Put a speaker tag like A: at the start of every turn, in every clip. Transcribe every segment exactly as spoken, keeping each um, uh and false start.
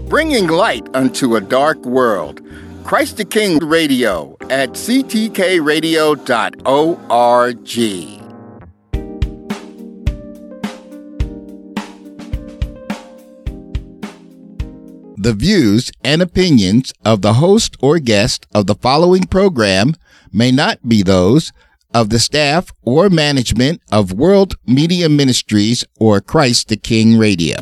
A: bringing light unto a dark world. Christ the King Radio at c t k radio dot org. The views and opinions of the host or guest of the following program may not be those of the staff or management of World Media Ministries or Christ the King Radio.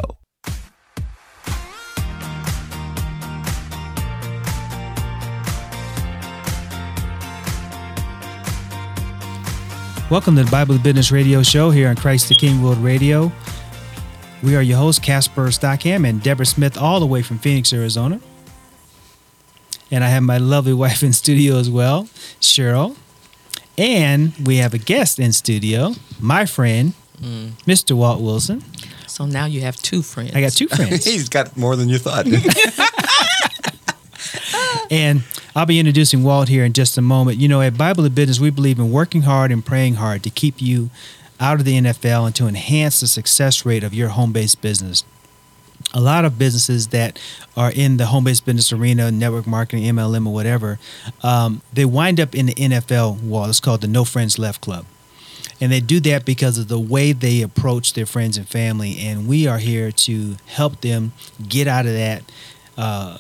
B: Welcome to the Bible Business Radio Show here on Christ the King World Radio. We are your hosts, Casper Stockham and Deborah Smith, all the way from Phoenix, Arizona. And I have my lovely wife in studio as well, Cheryl. And we have a guest in studio, my friend, mm. Mister Walt Wilson.
C: So now you have two friends.
B: I got two friends.
D: He's got more than you thought.
B: And I'll be introducing Walt here in just a moment. You know, at Bible of Business, we believe in working hard and praying hard to keep you out of the N F L and to enhance the success rate of your home-based business. A lot of businesses that are in the home-based business arena, network marketing, M L M, or whatever, um, they wind up in the N F L wall. It's called the No Friends Left Club. And they do that because of the way they approach their friends and family. And we are here to help them get out of that. Uh,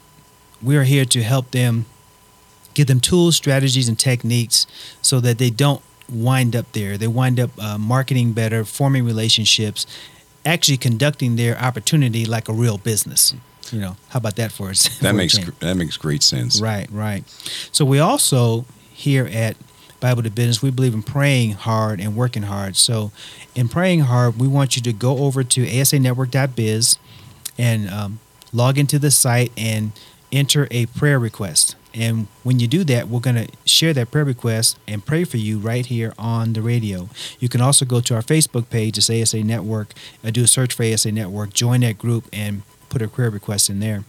B: we are here to help them, give them tools, strategies, and techniques so that they don't wind up there. They wind up uh, marketing better, forming relationships, actually conducting their opportunity like a real business. You know, how about that for us?
D: That
B: for
D: makes that makes great sense.
B: Right, right. So we also here at Bible to Business, we believe in praying hard and working hard. So in praying hard, we want you to go over to a s a network dot biz and um, log into the site and enter a prayer request. And when you do that, we're going to share that prayer request and pray for you right here on the radio. You can also go to our Facebook page, it's A S A Network, uh, do a search for A S A Network, join that group, and put a prayer request in there.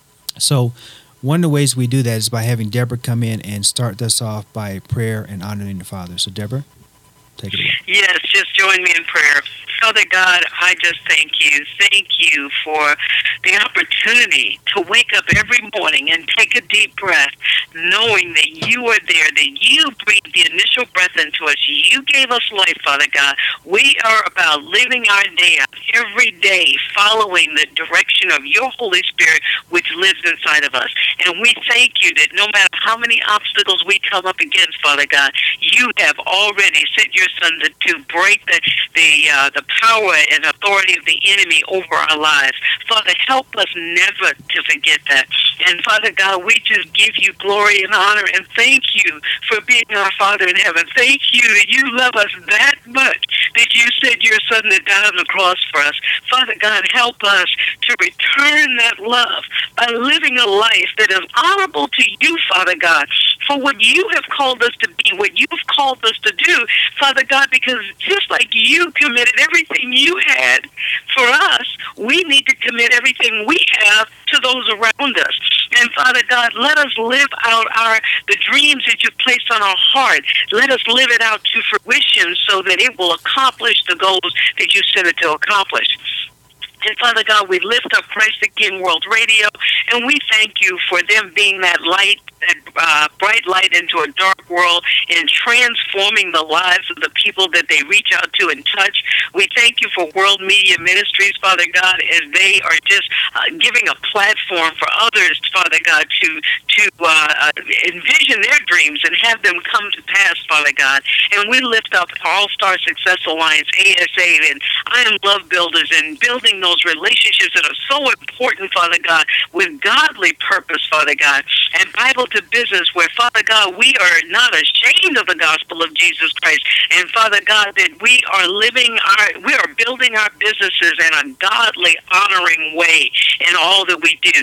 B: So one of the ways we do that is by having Deborah come in and start us off by prayer and honoring the Father. So Deborah, take it away.
E: Yes, just join me in prayer. Father God, I just thank you. Thank you for the opportunity to wake up every morning and take a deep breath, knowing that you are there, that you breathed the initial breath into us. You gave us life, Father God. We are about living our day out every day, following the direction of your Holy Spirit, which lives inside of us. And we thank you that no matter how many obstacles we come up against, Father God, you have already sent your Son to, to break the the uh, the power and authority of the enemy over our lives. Father, help us never to forget that. And Father God, we just give you glory and honor and thank you for being our Father in heaven. Thank you that you love us that much that you sent your Son to die on the cross for us. Father God, help us to return that love by living a life that is honorable to you, Father God, for what you have called us to be, what you've called us to do, Father God, because just like you committed everything you had for us, we need to commit everything we have to those around us. And Father God, let us live out our the dreams that you've placed on our heart. Let us live it out to fruition so that it will accomplish the goals that you set it to accomplish. And Father God, we lift up Christ the King World Radio, and we thank you for them being that light, that uh, bright light into a dark world and transforming the lives of the people that they reach out to and touch. We thank you for World Media Ministries, Father God, as they are just uh, giving a platform for others, Father God, to to uh, envision their dreams and have them come to pass, Father God. And we lift up All-Star Success Alliance, A S A, and I Am Love Builders, and building those relationships that are so important, Father God, with godly purpose, Father God, and Bible to Business, where, Father God, we are not ashamed of the gospel of Jesus Christ, and Father God, that we are living our, we are building our businesses in a godly, honoring way in all that we do.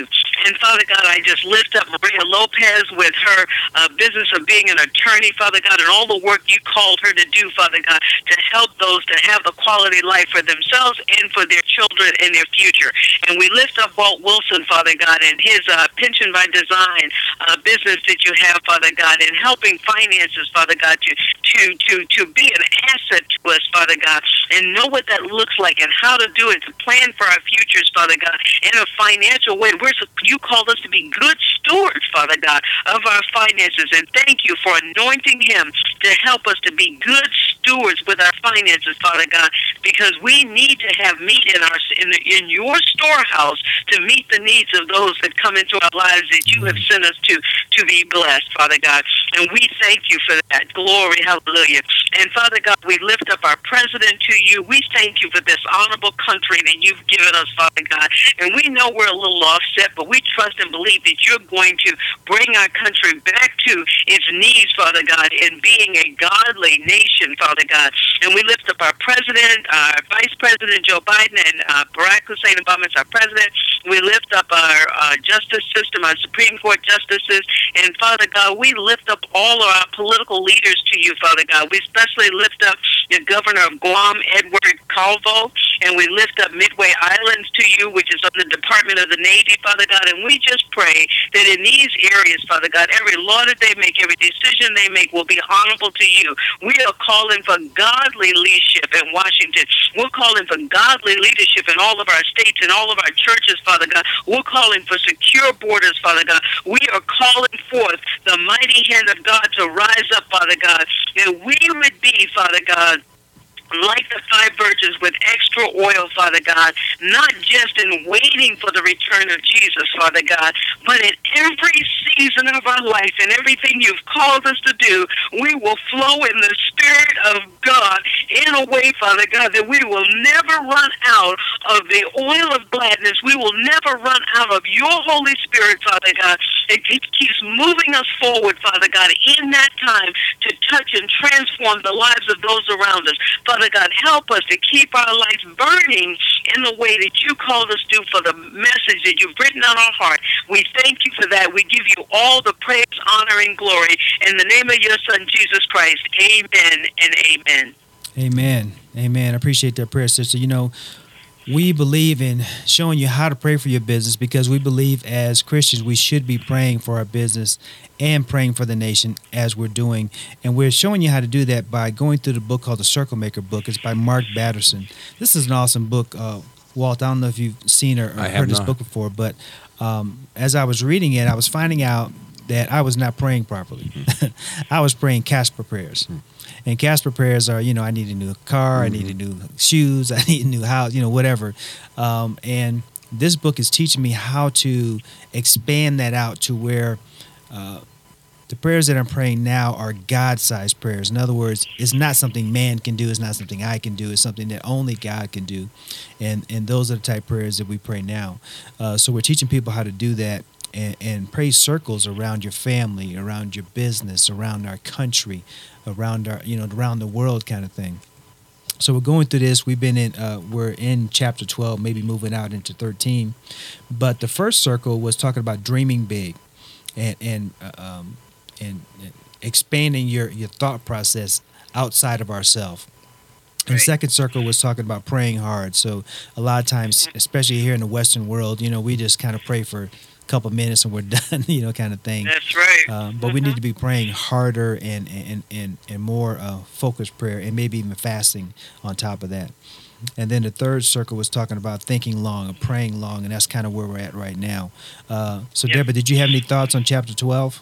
E: And Father God, I just lift up Maria Lopez with her uh, business of being an attorney, Father God, and all the work you called her to do, Father God, to help those to have the quality life for themselves and for their children and their future. And we lift up Walt Wilson, Father God, and his uh, Pension by Design uh, business that you have, Father God, and helping finances, Father God, to, to, to, to be an asset to us, Father God, and know what that looks like and how to do it, to plan for our futures, Father God, in a financial way. We're, you called us to be good stewards, Father God, of our finances, and thank you for anointing him to help us to be good stewards with our finances, Father God, because we need to have meat in our in, the, in your storehouse to meet the needs of those that come into our lives that you have sent us to to be blessed, Father God. And we thank you for that. Glory, hallelujah. And Father God, we lift up our president to you. We thank you for this honorable country that you've given us, Father God. And we know we're a little offset, but we trust and believe that you're going to bring our country back to its knees, Father God, in being a godly nation, Father God. And we lift up our president, our vice president, Joe Biden, and uh, Barack Hussein Obama is our president. We lift up our uh, justice system, our Supreme Court justices. And Father God, we lift up all of our political leaders to you, Father God. We especially lift up the governor of Guam, Edward Calvo, and we lift up Midway Islands to you, which is under the Department of the Navy, Father God. And we just pray that in these areas, Father God, every law that they make, every decision they make will be honorable to you. We are calling for godly leadership in Washington. We're calling for godly leadership in all of our states and all of our churches, Father God. We're calling for secure borders, Father God. We are calling forth the mighty hand of God to rise up, Father God, and we would be, Father God, like the five virgins with extra oil, Father God, not just in waiting for the return of Jesus, Father God, but in every season of our life and everything you've called us to do, we will flow in the Spirit of God in a way, Father God, that we will never run out of the oil of gladness. We will never run out of your Holy Spirit, Father God. It keeps moving us forward, Father God, in that time to touch and transform the lives of those around us. Father God, help us to keep our lives burning in the way that you called us to for the message that you've written on our heart. We thank you for that. We give you all the praise, honor, and glory. In the name of your Son, Jesus Christ, amen and amen.
B: Amen. Amen. I appreciate that prayer, sister. You know, we believe in showing you how to pray for your business because we believe as Christians we should be praying for our business and praying for the nation as we're doing. And we're showing you how to do that by going through the book called the Circle Maker book. It's by Mark Batterson. This is an awesome book. Uh, Walt, I don't know if you've seen or, or heard this book before, but um, as I was reading it, I was finding out that I was not praying properly. Mm-hmm. I was praying Casper prayers. Mm-hmm. And Casper prayers are, you know, I need a new car, mm-hmm. I need a new shoes, I need a new house, you know, whatever. Um, and this book is teaching me how to expand that out to where uh, the prayers that I'm praying now are God-sized prayers. In other words, it's not something man can do. It's not something I can do. It's something that only God can do. And and those are the type of prayers that we pray now. Uh, so we're teaching people how to do that. And, and pray circles around your family, around your business, around our country, around our, you know, around the world kind of thing. So we're going through this. We've been in, uh, we're in chapter twelve, maybe moving out into thirteen. But the first circle was talking about dreaming big and, and, uh, um, and expanding your, your thought process outside of ourselves. And the second circle was talking about praying hard. So a lot of times, especially here in the Western world, you know, we just kind of pray for couple minutes and we're done, you know, kind of thing.
E: That's right.
B: Um, but mm-hmm. we need to be praying harder and and and, and more uh, focused prayer, and maybe even fasting on top of that. And then the third circle was talking about thinking long and praying long, and that's kind of where we're at right now. Uh, so, yep. Deborah, did you have any thoughts on chapter twelve?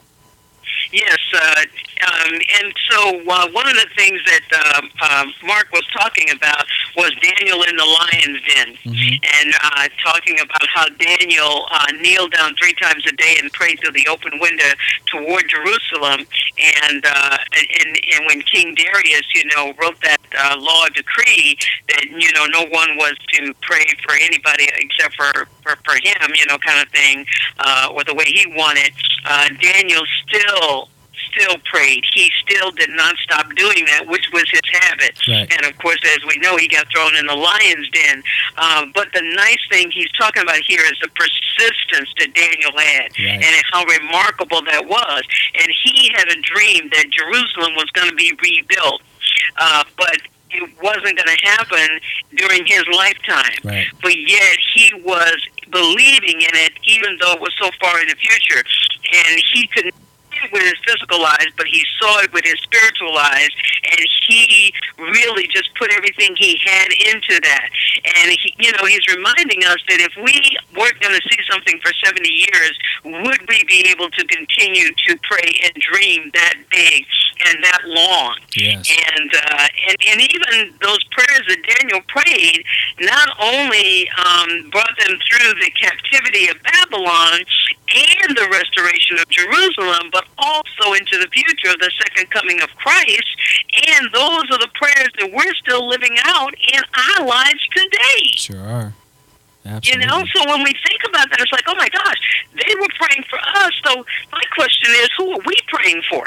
E: Yes, uh, um, and so uh, one of the things that uh, uh, Mark was talking about was Daniel in the lion's den, mm-hmm. and uh, talking about how Daniel uh, kneeled down three times a day and prayed through the open window toward Jerusalem, and uh, and, and when King Darius, you know, wrote that uh, law decree that, you know, no one was to pray for anybody except for, for, for him, you know, kind of thing, uh, or the way he wanted, uh, Daniel still still prayed. He still did not stop doing that, which was his habit.
B: Right.
E: And of course, as we know, he got thrown in the lion's den. Um, but the nice thing he's talking about here is the persistence that Daniel had,
B: right.
E: and how remarkable that was. And he had a dream that Jerusalem was going to be rebuilt, uh, but it wasn't going to happen during his lifetime.
B: Right.
E: But yet he was believing in it, even though it was so far in the future. And he could see it with his physical eyes, but he saw it with his spiritual eyes, and he really just put everything he had into that. And he, you know, he's reminding us that if we weren't going to see something for seventy years, would we be able to continue to pray and dream that big and that long?
B: Yes.
E: And, uh, and and even those prayers that Daniel prayed not only um, brought them through the captivity of Babylon and the restoration of Jerusalem, but also into the future of the second coming of Christ. And those are the prayers that we're still living out in our lives today.
B: Sure are. Absolutely.
E: You know, so when we think about that, it's like, oh my gosh, they were praying for us. So my question is, who are we praying for?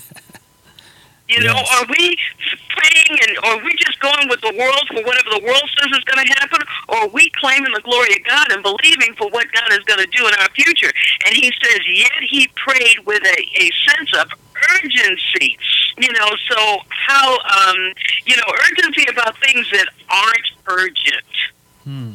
E: You know,
B: Yes.
E: are we praying and are we just going with the world for whatever the world says is going to happen? Or are we claiming the glory of God and believing for what God is going to do in our future? And he says, yet he prayed with a, a sense of urgency. You know, so how, um, you know, urgency about things that aren't urgent.
B: Hmm.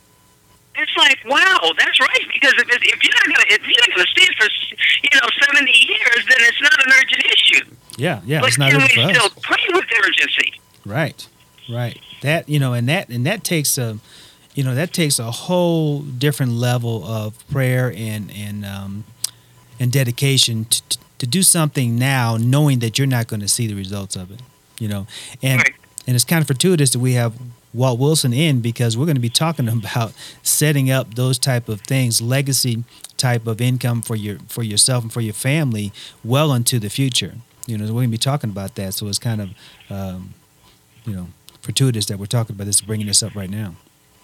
E: It's like, wow, that's right. Because if, if you're not going to, if you're not going to see it for, you know, seventy years, then it's not an urgent issue.
B: Yeah, yeah,
E: But
B: it's not
E: can
B: urgent
E: we
B: for
E: still
B: us.
E: pray with urgency?
B: Right, right. That, you know, and that and that takes a, you know, that takes a whole different level of prayer and and um, and dedication to, to to do something now, knowing that you're not going to see the results of it. You know, and
E: Right.
B: and it's kind of fortuitous that we have Walt Wilson in, because we're going to be talking about setting up those type of things, legacy type of income for your for yourself and for your family well into the future. You know, we're going to be talking about that. So it's kind of, um, you know, fortuitous that we're talking about this, bringing this up right now.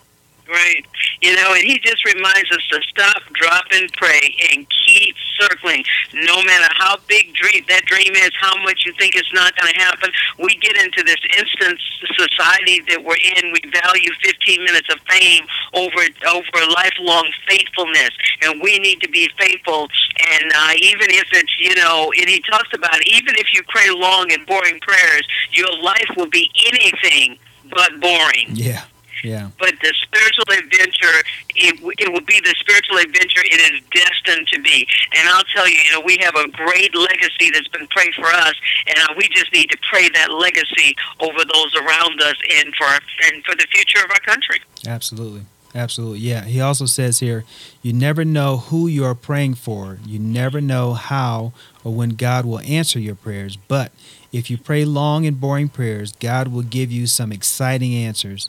E: Right. You know, and he just reminds us to stop, drop, and pray and keep circling. No matter how big dream that dream is, how much you think it's not going to happen, we get into this instant society that we're in. We value fifteen minutes of fame over over lifelong faithfulness, and we need to be faithful. And uh, even if it's, you know, and he talks about, even if you pray long and boring prayers, your life will be anything but boring.
B: Yeah. Yeah.
E: But the spiritual adventure, it, it will be the spiritual adventure it is destined to be. And I'll tell you, you know, we have a great legacy that's been prayed for us, and uh, we just need to pray that legacy over those around us and for and for the future of our country.
B: Absolutely. Absolutely. Yeah. He also says here, you never know who you are praying for. You never know how or when God will answer your prayers. But if you pray long and boring prayers, God will give you some exciting answers.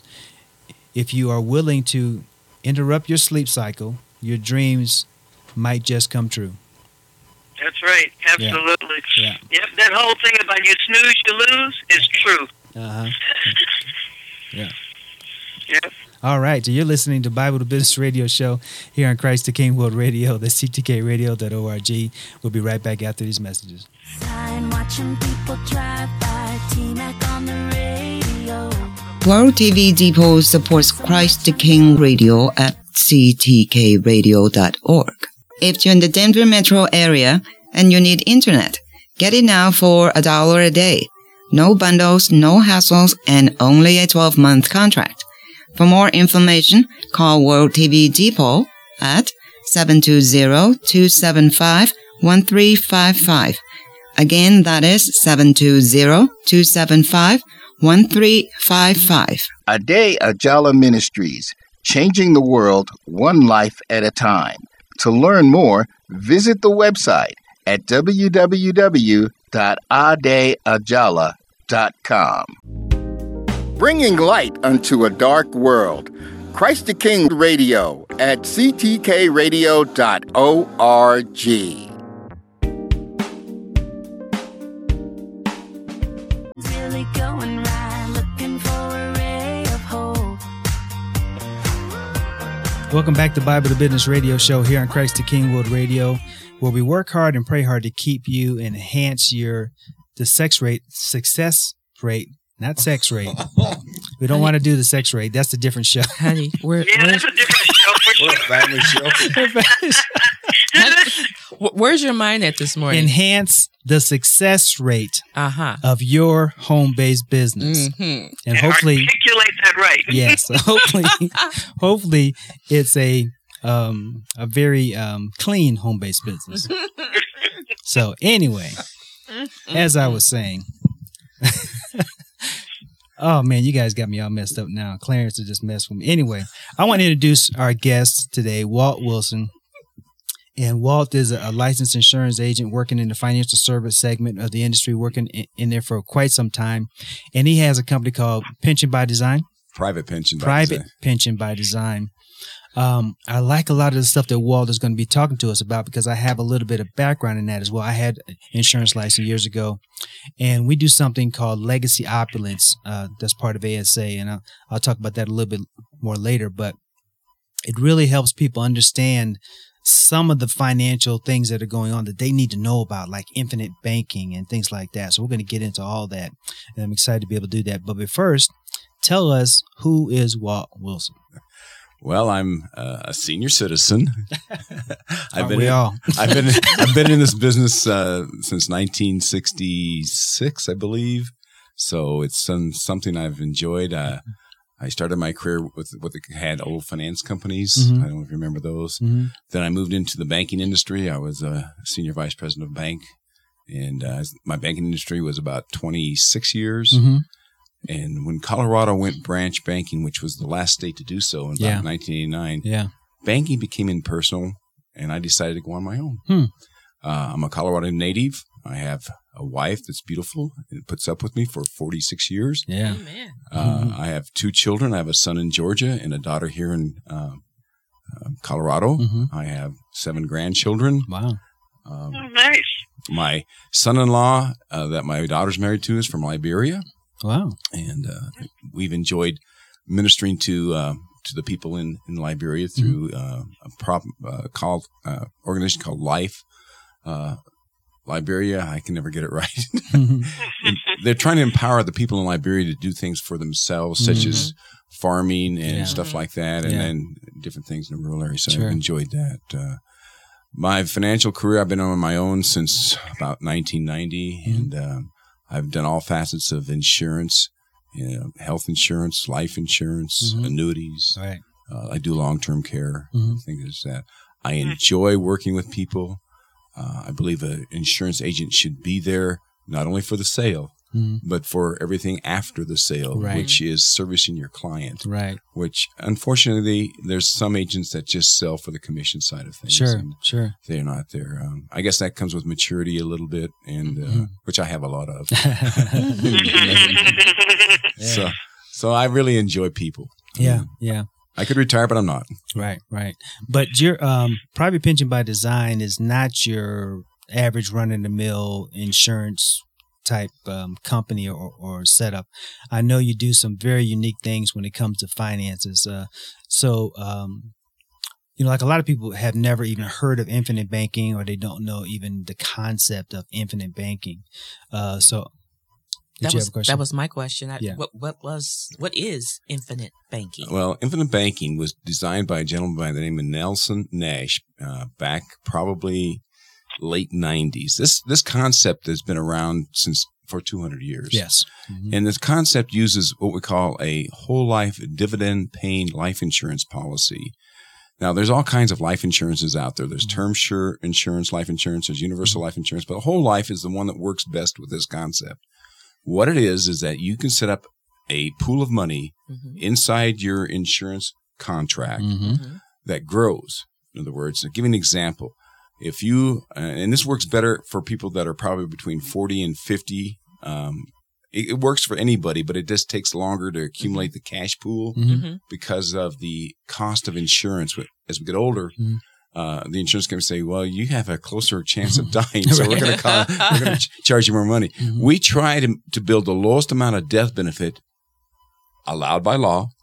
B: If you are willing to interrupt your sleep cycle, your dreams might just come true.
E: That's right. Absolutely.
B: Yeah.
E: Yep. That whole thing about you snooze, you lose is true.
B: Uh-huh. Yeah.
E: Yep.
B: All right. So you're listening to Bible to Business Radio Show here on Christ the King World Radio, the C T K radio dot org. We'll be right back after these messages.
F: Time watching people drive by, T-Mac on the radio.
G: World T V Depot supports Christ the King Radio at C T K radio dot org. If you're in the Denver metro area and you need internet, get it now for a dollar a day. No bundles, no hassles, and only a twelve-month contract. For more information, call World T V Depot at seven two zero, two seven five, one three five five. Again, that is seven two zero, two seven five, one three five five.
A: Ade Ajala Ministries, changing the world one life at a time. To learn more, visit the website at w w w dot ade ajala dot com. Bringing light unto a dark world. Christ the King Radio at c t k radio dot org.
F: Really going right, looking for a ray of hope.
B: Welcome back to Bible to Business Radio Show here on Christ the King World Radio, where we work hard and pray hard to keep you and enhance your the sex rate, success rate, not sex rate. We don't want to do the sex rate. That's a different show.
C: Honey, we're,
E: Yeah,
C: where's,
E: that's a different show for
D: We're a
E: sure.
D: family show.
C: where's your mind at this morning?
B: Enhance the success rate
C: Uh-huh.
B: of your home-based business.
C: Mm-hmm.
B: And hopefully,
E: Articulate that right.
B: yes, hopefully, hopefully it's a um, a very um, clean home-based business. So anyway, as I was saying, oh man, you guys got me all messed up now. Clarence has just messed with me. Anyway, I want to introduce our guest today, Walt Wilson. And Walt is a licensed insurance agent working in the financial service segment of the industry, working in, in there for quite some time. And he has a company called Pension by Design.
D: Private pension. by
B: Private
D: design.
B: Pension by Design. Um, I like a lot of the stuff that Walt is going to be talking to us about because I have a little bit of background in that as well. I had an insurance license years ago, and we do something called Legacy Opulence. Uh, that's part of A S A, and I'll, I'll talk about that a little bit more later. But it really helps people understand some of the financial things that are going on that they need to know about, like infinite banking and things like that. So we're going to get into all that, and I'm excited to be able to do that. But first, tell us, who is Walt Wilson?
D: Well, I'm uh, a senior citizen. I've
B: Aren't
D: been
B: we
D: in,
B: all?
D: I've been I've been in this business uh, since nineteen sixty-six, I believe. So it's some, something I've enjoyed. Uh, I started my career with what they had old finance companies.
B: Mhm.
D: I don't know if you remember those.
B: Mm-hmm.
D: Then I moved into the banking industry. I was a senior vice president of a bank, and uh, my banking industry was about twenty-six years.
B: Mm-hmm.
D: And when Colorado went branch banking, which was the last state to do so in about
B: Yeah.
D: nineteen eighty-nine,
B: Yeah.
D: banking became impersonal, and I decided to go on my own.
B: Hmm.
D: Uh, I'm a Colorado native. I have a wife that's beautiful and puts up with me for forty-six years.
B: Yeah.
C: Amen.
D: Uh, I have two children. I have a son in Georgia and a daughter here in uh, uh, Colorado.
B: Mhm.
D: I have seven grandchildren.
B: Wow.
D: Um,
E: Oh, nice.
D: my son-in-law uh, that my daughter's married to is from Liberia.
B: Wow.
D: And uh, we've enjoyed ministering to uh, to the people in, in Liberia through uh, a prop, uh, called uh, organization called Life uh, Liberia. I can never get it right. And they're trying to empower the people in Liberia to do things for themselves, such
B: Mhm.
D: as farming and
B: Yeah.
D: stuff like that, and
B: Yeah.
D: then different things in the rural area. So
B: Sure.
D: I've enjoyed that. Uh, my financial career, I've been on my own since about nineteen ninety,
B: Mhm.
D: and um, I've done all facets of insurance, you know, health insurance, life insurance,
B: Mhm.
D: annuities.
B: All right.
D: Uh, I do long-term care.
B: Mhm.
D: I think is that I enjoy working with people. Uh, I believe an insurance agent should be there not only for the sale,
B: Mhm.
D: but for everything after the sale,
B: Right.
D: which is servicing your client.
B: Right.
D: Which, unfortunately, there's some agents that just sell for the commission side of things.
B: Sure.
D: and
B: Sure.
D: they're not there. Um, I guess that comes with maturity a little bit, and uh,
B: Mhm.
D: which I have a lot of.
B: Yeah.
D: So, so I really enjoy people.
B: Yeah.
D: Um,
B: Yeah.
D: I could retire, but I'm not.
B: Right. Right. But your um, private pension by design is not your average run-of-the-mill insurance type um, company or, or setup. I know you do some very unique things when it comes to finances. Uh, so, um, you know, like a lot of people have never even heard of infinite banking, or they don't know even the concept of infinite banking. Uh, so, did
C: That
B: you
C: was
B: have a question?
C: that was my question. I,
B: Yeah.
C: What what was what is infinite banking?
D: Well, infinite banking was designed by a gentleman by the name of Nelson Nash uh, back probably late nineties. This this concept has been around since for two hundred years.
B: Yes. Mhm.
D: And this concept uses what we call a whole life dividend paying life insurance policy. Now, there's all kinds of life insurances out there. There's term sure insurance, life insurance, there's universal life insurance, but whole life is the one that works best with this concept. What it is, is that you can set up a pool of money
C: Mhm.
D: inside your insurance contract
B: Mhm.
C: Mhm.
D: that grows. In other words, I'll give you an example. If you, uh, and this works better for people that are probably between forty and fifty, um, it, it works for anybody, but it just takes longer to accumulate the cash pool
B: Mhm.
C: Mhm.
D: because of the cost of insurance. As we get older,
B: Mhm.
D: uh, the insurance company say, "Well, you have a closer chance of dying, so we're going to we're going to ch- charge you more money."
B: Mhm.
D: We try to to build the lowest amount of death benefit allowed by law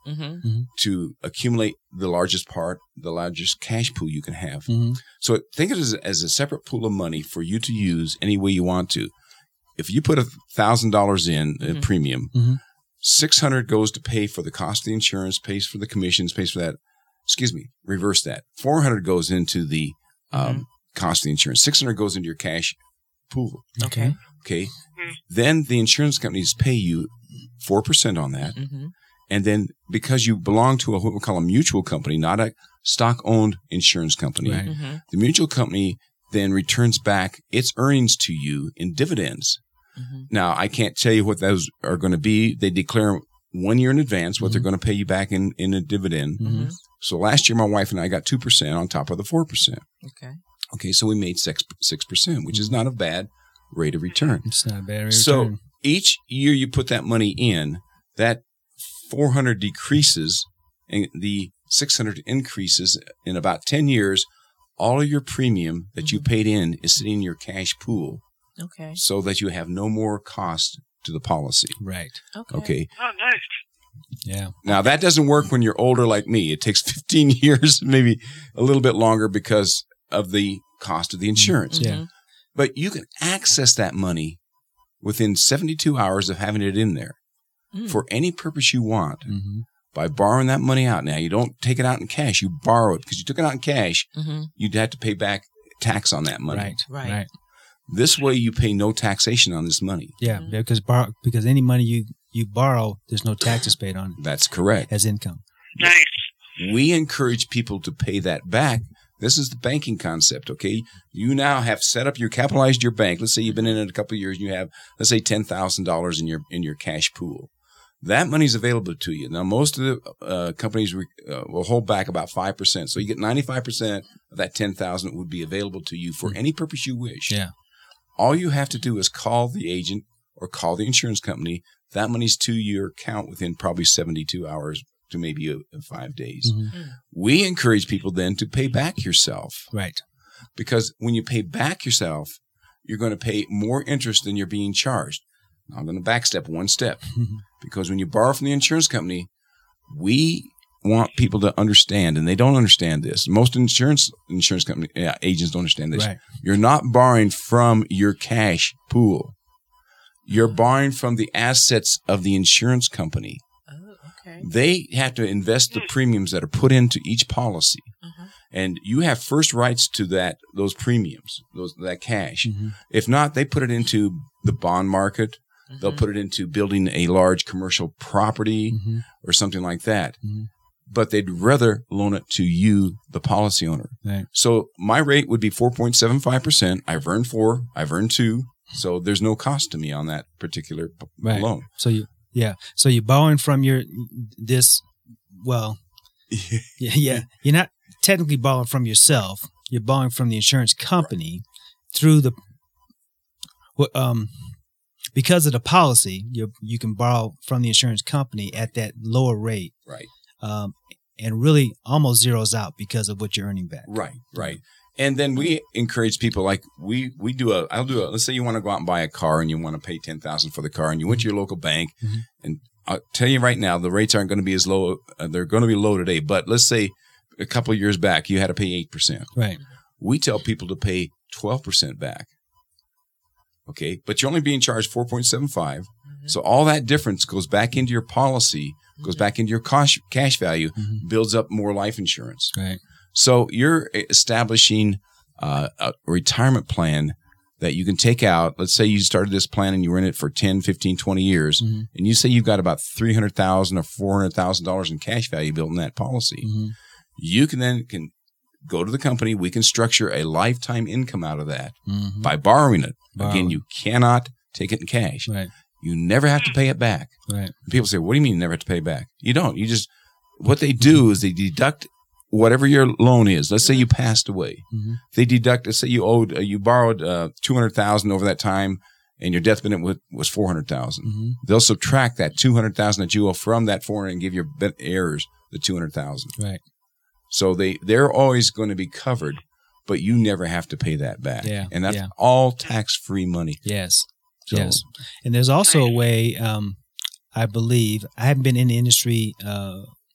C: Mm-hmm.
D: to accumulate the largest part, the largest cash pool you can have.
B: Mm-hmm.
D: So think of it as, as a separate pool of money for you to use any way you want to. If you put a thousand dollars in a
C: Mm-hmm.
D: premium,
B: Mm-hmm.
D: six hundred goes to pay for the cost of the insurance, pays for the commissions, pays for that. Excuse me, reverse that. four hundred goes into the um,
C: Mm-hmm.
D: cost of the insurance. six hundred goes into your cash pool.
C: Okay.
D: Okay. Then the insurance companies pay you four percent on that.
C: Mm-hmm.
D: And then because you belong to a, what we call a mutual company, not a stock-owned insurance company,
B: Right.
C: Mm-hmm.
D: the mutual company then returns back its earnings to you in dividends.
C: Mm-hmm.
D: Now, I can't tell you what those are going to be. They declare one year in advance what
B: Mm-hmm.
D: they're going to pay you back in, in a dividend.
B: Mm-hmm.
D: So last year, my wife and I got two percent on top of the four percent.
C: Okay.
D: Okay, so we made six, six percent, which is not a bad rate of return.
B: It's not a bad rate of
D: So
B: return.
D: each year you put that money in, that four hundred decreases and the six hundred increases in about ten years. All of your premium that you paid in is sitting in your cash pool
C: Okay.
D: so that you have no more cost to the policy.
B: Right.
C: Okay.
D: Okay.
E: Oh, nice.
B: Yeah.
D: Now that doesn't work when you're older like me. It takes fifteen years, maybe a little bit longer because of the cost of the insurance.
B: Yeah.
D: But you can access that money within seventy-two hours of having it in there
C: Mm.
D: for any purpose you want
B: Mm-hmm.
D: by borrowing that money out. Now, you don't take it out in cash. You borrow it because you took it out in cash.
C: Mm-hmm.
D: You'd have to pay back tax on that money.
B: Right.
C: Right.
B: Right.
D: This way you pay no taxation on this money.
B: Yeah.
C: Mhm.
B: Because bar- because any money you, you borrow, there's no taxes paid on it
D: That's correct.
B: as income.
E: Nice.
D: We encourage people to pay that back. This is the banking concept, okay? You now have set up your capitalized your bank. Let's say you've been in it a couple of years and you have, let's say, ten thousand dollars in your in your cash pool. That money's available to you. Now, most of the uh, companies re- uh, will hold back about five percent. So you get ninety-five percent of that ten thousand dollars would be available to you for any purpose you wish.
B: Yeah.
D: All you have to do is call the agent or call the insurance company. That money's to your account within probably seventy-two hours to maybe uh, five days.
B: Mhm.
D: We encourage people then to pay back yourself
B: Right.
D: because when you pay back yourself, you're going to pay more interest than you're being charged. Now, I'm going to backstep one step because when you borrow from the insurance company, we want people to understand, and they don't understand this. Most insurance insurance company uh, agents don't understand this.
B: Right.
D: You're not borrowing from your cash pool. You're borrowing from the assets of the insurance company.
C: Oh, okay.
D: They have to invest the premiums that are put into each policy.
C: Uh-huh.
D: And you have first rights to that, those premiums, those, that cash.
B: Mm-hmm.
D: If not, they put it into the bond market. They'll put it into building a large commercial property
B: Mm-hmm.
D: or something like that.
B: Mhm.
D: But they'd rather loan it to you, the policy owner.
B: Right.
D: So my rate would be four point seven five percent. I've earned four. I've earned two. So there's no cost to me on that particular p-
B: Right.
D: loan.
B: So you, yeah. So you're borrowing from your, this, well, yeah, yeah. You're not technically borrowing from yourself. You're borrowing from the insurance company through the, well, um, because of the policy, you you can borrow from the insurance company at that lower rate,
D: Right.
B: um, and really almost zeroes out because of what you're earning back.
D: Right, right. And then we encourage people like we we do a I'll do a let's say you want to go out and buy a car and you want to pay ten thousand for the car and you went to your local bank
B: Mhm.
D: and I'll tell you right now the rates aren't going to be as low uh, they're going to be low today, but let's say a couple of years back you had to pay eight percent.
B: Right.
D: We tell people to pay twelve percent back. Okay, but you're only being charged four point seven five. So all that difference goes back into your policy, goes back into your cash cash value,
B: Mhm.
D: builds up more life insurance.
B: Right.
D: So you're establishing uh, a retirement plan that you can take out. Let's say you started this plan and you were in it for ten, fifteen, twenty years,
B: Mhm.
D: and you say you've got about three hundred thousand dollars or four hundred thousand dollars in cash value built in that policy.
B: Mhm.
D: You can then can go to the company. We can structure a lifetime income out of that
B: Mhm.
D: by borrowing it.
B: Borrowing.
D: Again, you cannot take it in cash.
B: Right.
D: You never have to pay it back.
B: Right.
D: People say, what do you mean you never have to pay it back? You don't. You just, what they do is they deduct whatever your loan is. Let's say you passed away.
B: Mhm.
D: They deduct, let's say you owed, uh, you borrowed uh, two hundred thousand dollars over that time and your death benefit was four hundred thousand dollars.
B: Mhm.
D: They'll subtract that two hundred thousand dollars that you owe from that four hundred thousand dollars and give your ben- heirs the two hundred thousand dollars.
B: Right.
D: So they, they're always going to be covered, but you never have to pay that back.
B: Yeah,
D: And that's
B: yeah.
D: all tax-free money.
B: Yes.
D: So-
B: Yes. And there's also a way, um, I believe, I haven't been in the industry uh,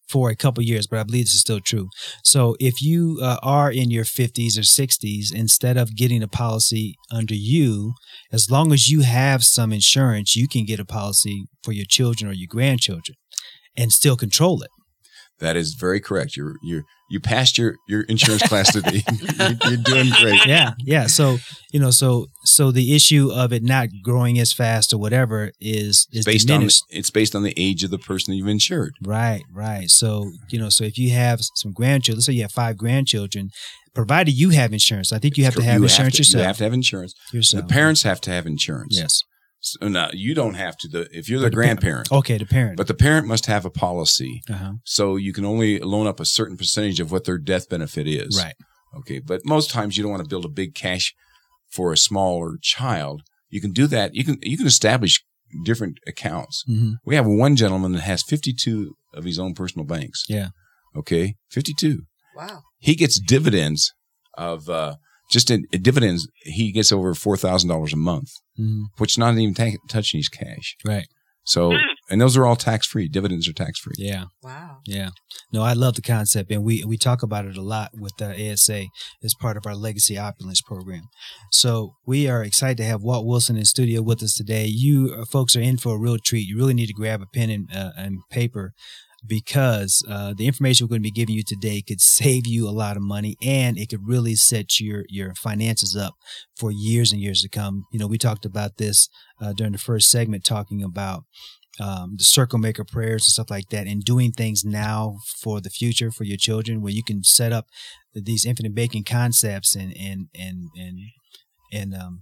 B: for a couple years, but I believe this is still true. So if you uh, are in your fifties or sixties, instead of getting a policy under you, as long as you have some insurance, you can get a policy for your children or your grandchildren and still control it.
D: That is very correct. You're you're you passed your, your insurance class today.
A: You're doing great.
B: Yeah, yeah. So you know, so so the issue of it not growing as fast or whatever is is
D: based
B: diminished.
D: on it's based on the age of the person that you've insured.
B: Right, right. So you know, so if you have some grandchildren, let's say you have five grandchildren, provided you have insurance, I think you have to have
D: you
B: insurance
D: have to,
B: yourself.
D: You have to have insurance.
B: Yourself.
D: The parents have to have insurance.
B: Yes.
D: So now you don't have to. The if you're the,
B: But the par-
D: grandparent,
B: Okay, the parent.
D: but the parent must have a policy.
B: uh-huh.
D: So you can only loan up a certain percentage of what their death benefit is.
B: Right.
D: Okay. But most times you don't want to build a big cash for a smaller child. You can do that. You can you can establish different accounts.
B: Mm-hmm.
D: We have one gentleman that has fifty-two of his own personal banks.
B: Yeah.
D: Okay. fifty-two.
C: Wow.
D: He gets dividends of uh, just in, in dividends. He gets over four thousand dollars a month,
B: Mm-hmm.
D: which not even ta- touching his cash.
B: Right.
D: So, and those are all tax free. Dividends are tax free.
B: Yeah.
C: Wow.
B: Yeah. No, I love the concept, and we we talk about it a lot with the A S A as part of our Legacy Opulence program. So we are excited to have Walt Wilson in studio with us today. You uh, folks are in for a real treat. You really need to grab a pen and, uh, and paper, because uh, the information we're going to be giving you today could save you a lot of money, and it could really set your your finances up for years and years to come. You know, we talked about this uh, during the first segment, talking about um, the circle maker prayers and stuff like that, and doing things now for the future for your children, where you can set up these infinite banking concepts and and and and and um,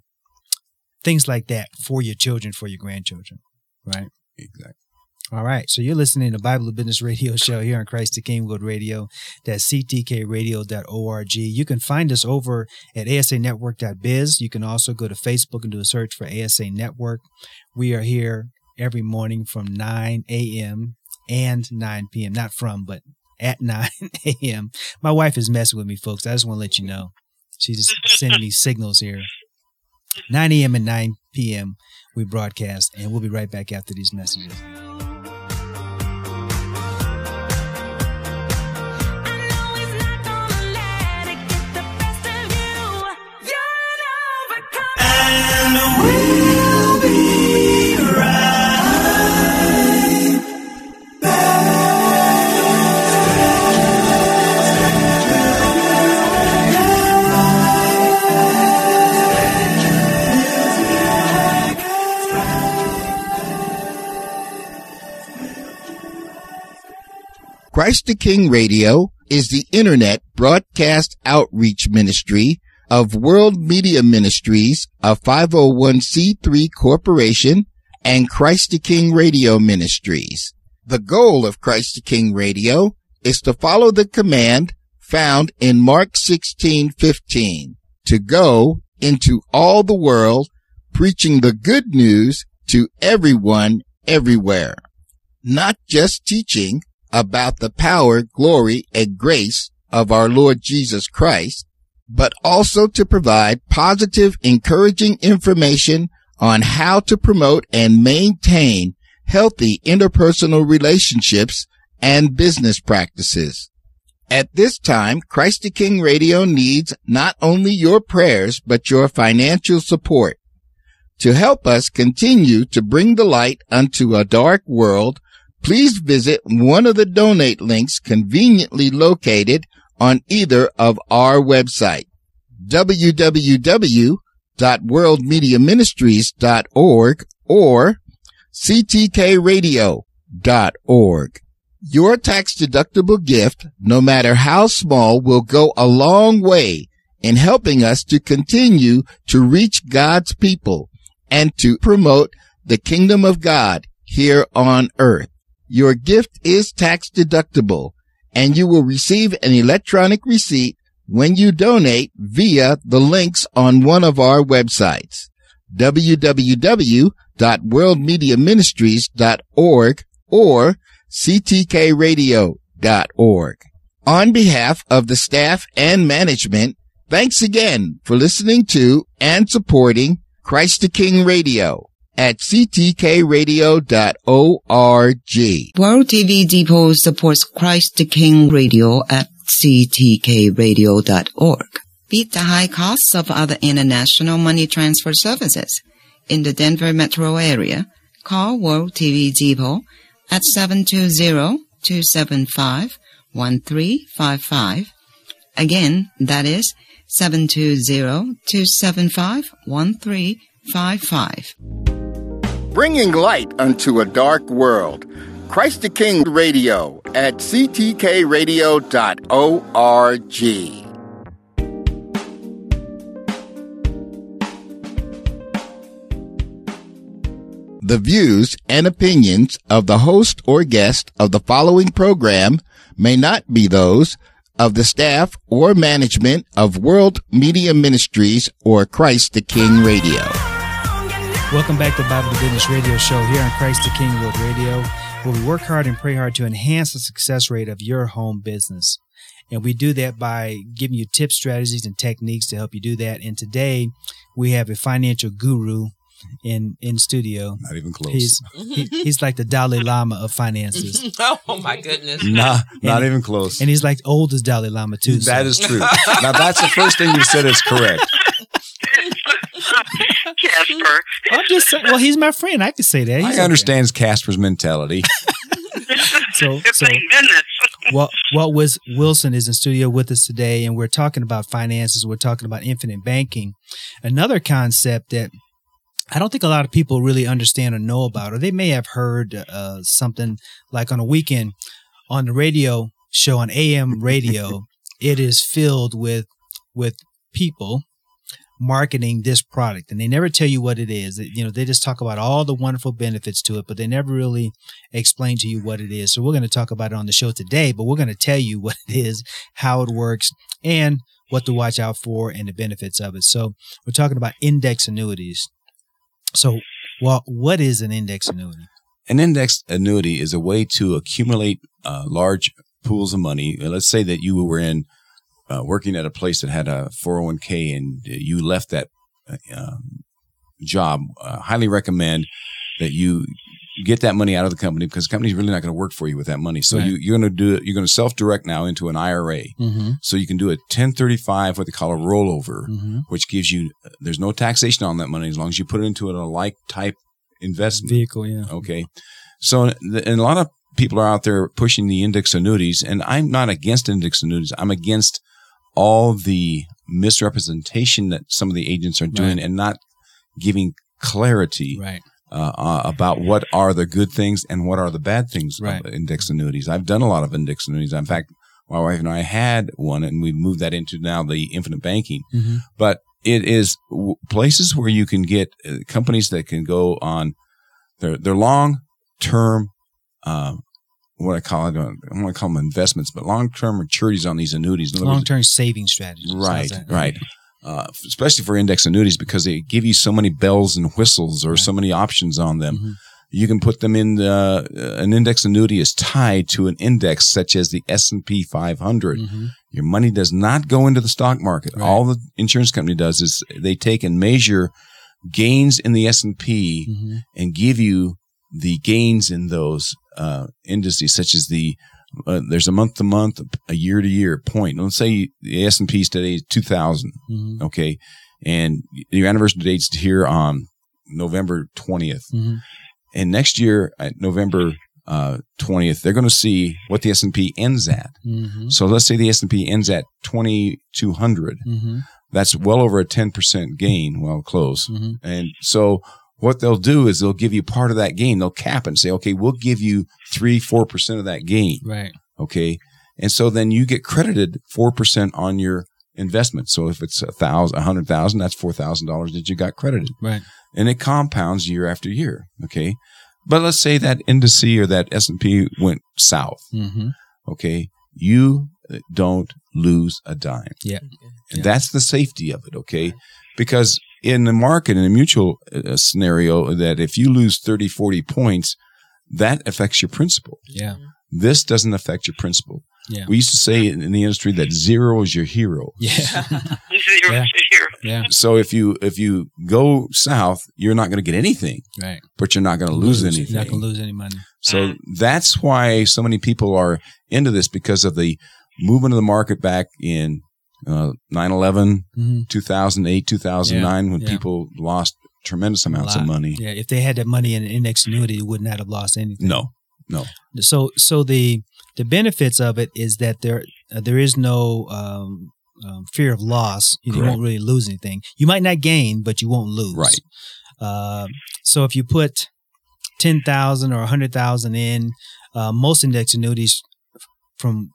B: things like that for your children, for your grandchildren, right?
D: Exactly.
B: All right. So you're listening to Bible Business Radio Show here on Christ the King World Radio. That's c t k radio dot org. You can find us over at a s a network dot biz. You can also go to Facebook and do a search for A S A Network. We are here every morning from nine a.m. and nine p.m. Not from, but at nine a.m. My wife is messing with me, folks. I just want to let you know. She's just sending me signals here. nine a.m. and nine p.m. we broadcast, and we'll be right back after these messages.
A: Christ the King Radio is the internet broadcast outreach ministry of World Media Ministries, a five oh one c three corporation, and Christ the King Radio Ministries. The goal of Christ the King Radio is to follow the command found in Mark sixteen fifteen, to go into all the world, preaching the good news to everyone, everywhere. Not just teaching about the power, glory, and grace of our Lord Jesus Christ, but also to provide positive, encouraging information on how to promote and maintain healthy interpersonal relationships and business practices. At this time, Christ the King Radio needs not only your prayers, but your financial support. To help us continue to bring the light unto a dark world, please visit one of the donate links conveniently located on either of our websites, w w w dot world media ministries dot org or c t k radio dot org. Your tax-deductible gift, no matter how small, will go a long way in helping us to continue to reach God's people and to promote the kingdom of God here on earth. Your gift is tax-deductible, and you will receive an electronic receipt when you donate via the links on one of our websites, w w w dot world media ministries dot org or c t k radio dot org. On behalf of the staff and management, thanks again for listening to and supporting Christ the King Radio. at c t k radio dot org.
G: World T V Depot supports Christ the King Radio at c t k radio dot org. Beat the high costs of other international money transfer services. In the Denver metro area, call World T V Depot at seven two zero, two seven five, one three five five. Again, that is seven two zero, two seven five, one three five five.
A: Bringing light unto a dark world. Christ the King Radio at c t k radio dot org. The views and opinions of the host or guest of the following program may not be those of the staff or management of World Media Ministries or Christ the King Radio.
B: Welcome back to Bible to Business Radio Show here on Christ the King World Radio, where we work hard and pray hard to enhance the success rate of your home business. And we do that by giving you tips, strategies, and techniques to help you do that. And today we have a financial guru in in studio.
D: Not even close.
B: He's he, he's like the Dalai Lama of finances.
C: Oh my goodness.
D: Nah, not
B: And-
D: even close.
B: And he's like old as Dalai Lama too.
D: That
B: so.
D: is true. Now, that's the first thing you said is correct.
E: Casper.
B: I'm just saying, well, he's my friend. I can say that. He's
D: I
B: okay.
D: understand Casper's mentality.
B: So, so
E: Thank goodness.
B: Walt, Walt Wis- Wilson is in studio with us today, and we're talking about finances. We're talking about infinite banking, another concept that I don't think a lot of people really understand or know about, or they may have heard uh, something like on a weekend on the radio show on A M radio. It is filled with with people marketing this product, and they never tell you what it is. You know, they just talk about all the wonderful benefits to it, but they never really explain to you what it is. So we're going to talk about it on the show today, but we're going to tell you what it is, how it works, and what to watch out for and the benefits of it. So we're talking about index annuities. So, well, what is an index annuity?
D: An index annuity is a way to accumulate uh, large pools of money. Let's say that you were in uh, working at a place that had a four oh one k and you left that uh, job. Uh, highly recommend that you get that money out of the company, because the company's really not going to work for you with that money. So
B: Right.
D: you, you're going to do it. You're going to self-direct now into an I R A.
B: Mm-hmm.
D: So you can do a ten thirty-five, what they call a rollover,
B: Mm-hmm.
D: which gives you, there's no taxation on that money as long as you put it into a like type investment.
B: Vehicle, yeah.
D: Okay. So, the, and a lot of people are out there pushing the index annuities, and I'm not against index annuities. I'm against all the misrepresentation that some of the agents are doing
B: Right.
D: and not giving clarity
B: Right.
D: uh, uh, about what are the good things and what are the bad things
B: Right.
D: of index annuities. I've done a lot of index annuities. In fact, my wife and I had one, and we moved that into now the infinite banking.
B: Mm-hmm.
D: But it is w- places where you can get uh, companies that can go on their their long term, um, what I call it, I don't want to call them investments, but long term maturities on these annuities. In other words,
B: Long-term saving strategies.
D: Right,
B: Sounds like-
D: right. Uh, especially for index annuities, because they give you so many bells and whistles or
B: Right.
D: so many options on them.
B: Mhm.
D: You can put them in the, uh, an index annuity is tied to an index such as the S and P five hundred.
B: Mhm.
D: Your money does not go into the stock market.
B: Right.
D: All the insurance company does is they take and measure gains in the S and P
B: Mhm.
D: and give you the gains in those uh, indices, such as the uh, there's a month to month, a year to year point. Let's say the S and P today is two thousand,
B: Mhm.
D: okay, and your anniversary date's here on November twentieth,
B: Mhm.
D: and next year at November uh, twentieth, they're going to see what the S and P ends at.
B: Mhm.
D: So let's say the S and P ends at twenty-two hundred.
B: Mhm.
D: That's well over a ten percent gain, well, close.
B: Mhm.
D: And so what they'll do is they'll give you part of that gain. They'll cap it and say, okay, we'll give you three, four percent of that gain.
B: Right.
D: Okay. And so then you get credited four percent on your investment. So if it's a thousand, a hundred thousand, that's four thousand dollars that you got credited.
B: Right.
D: And it compounds year after year. Okay. But let's say that indice or that S and P went south.
B: Mm-hmm.
D: Okay. You don't lose a dime.
B: Yeah.
D: And
B: Yeah.
D: that's the safety of it. Okay. Because in the market, in a mutual uh, scenario, that if you lose thirty, forty points, that affects your principal.
B: Yeah.
D: This doesn't affect your principal.
B: Yeah.
D: We used to say in, in the industry that zero is your hero.
B: Yeah.
E: Zero
B: Yeah.
E: to zero.
B: Yeah.
D: So if you if you go south, you're not going to get anything,
B: Right.
D: but you're not going to lose anything.
B: You're not going to lose any money.
D: So that's why so many people are into this, because of the movement of the market back in uh, nine eleven,
B: Mm-hmm.
D: two thousand eight, two thousand nine,
B: Yeah,
D: when
B: yeah.
D: people lost tremendous amounts of
B: Lot.
D: money.
B: Yeah. If they had that money in an index annuity, they would not have lost anything.
D: No, no.
B: So, so the the benefits of it is that there uh, there is no um, um, fear of loss. You, you
D: Correct.
B: won't really lose anything. You might not gain, but you won't lose.
D: Right.
B: Uh, so if you put ten thousand or a hundred thousand in, uh, most index annuities from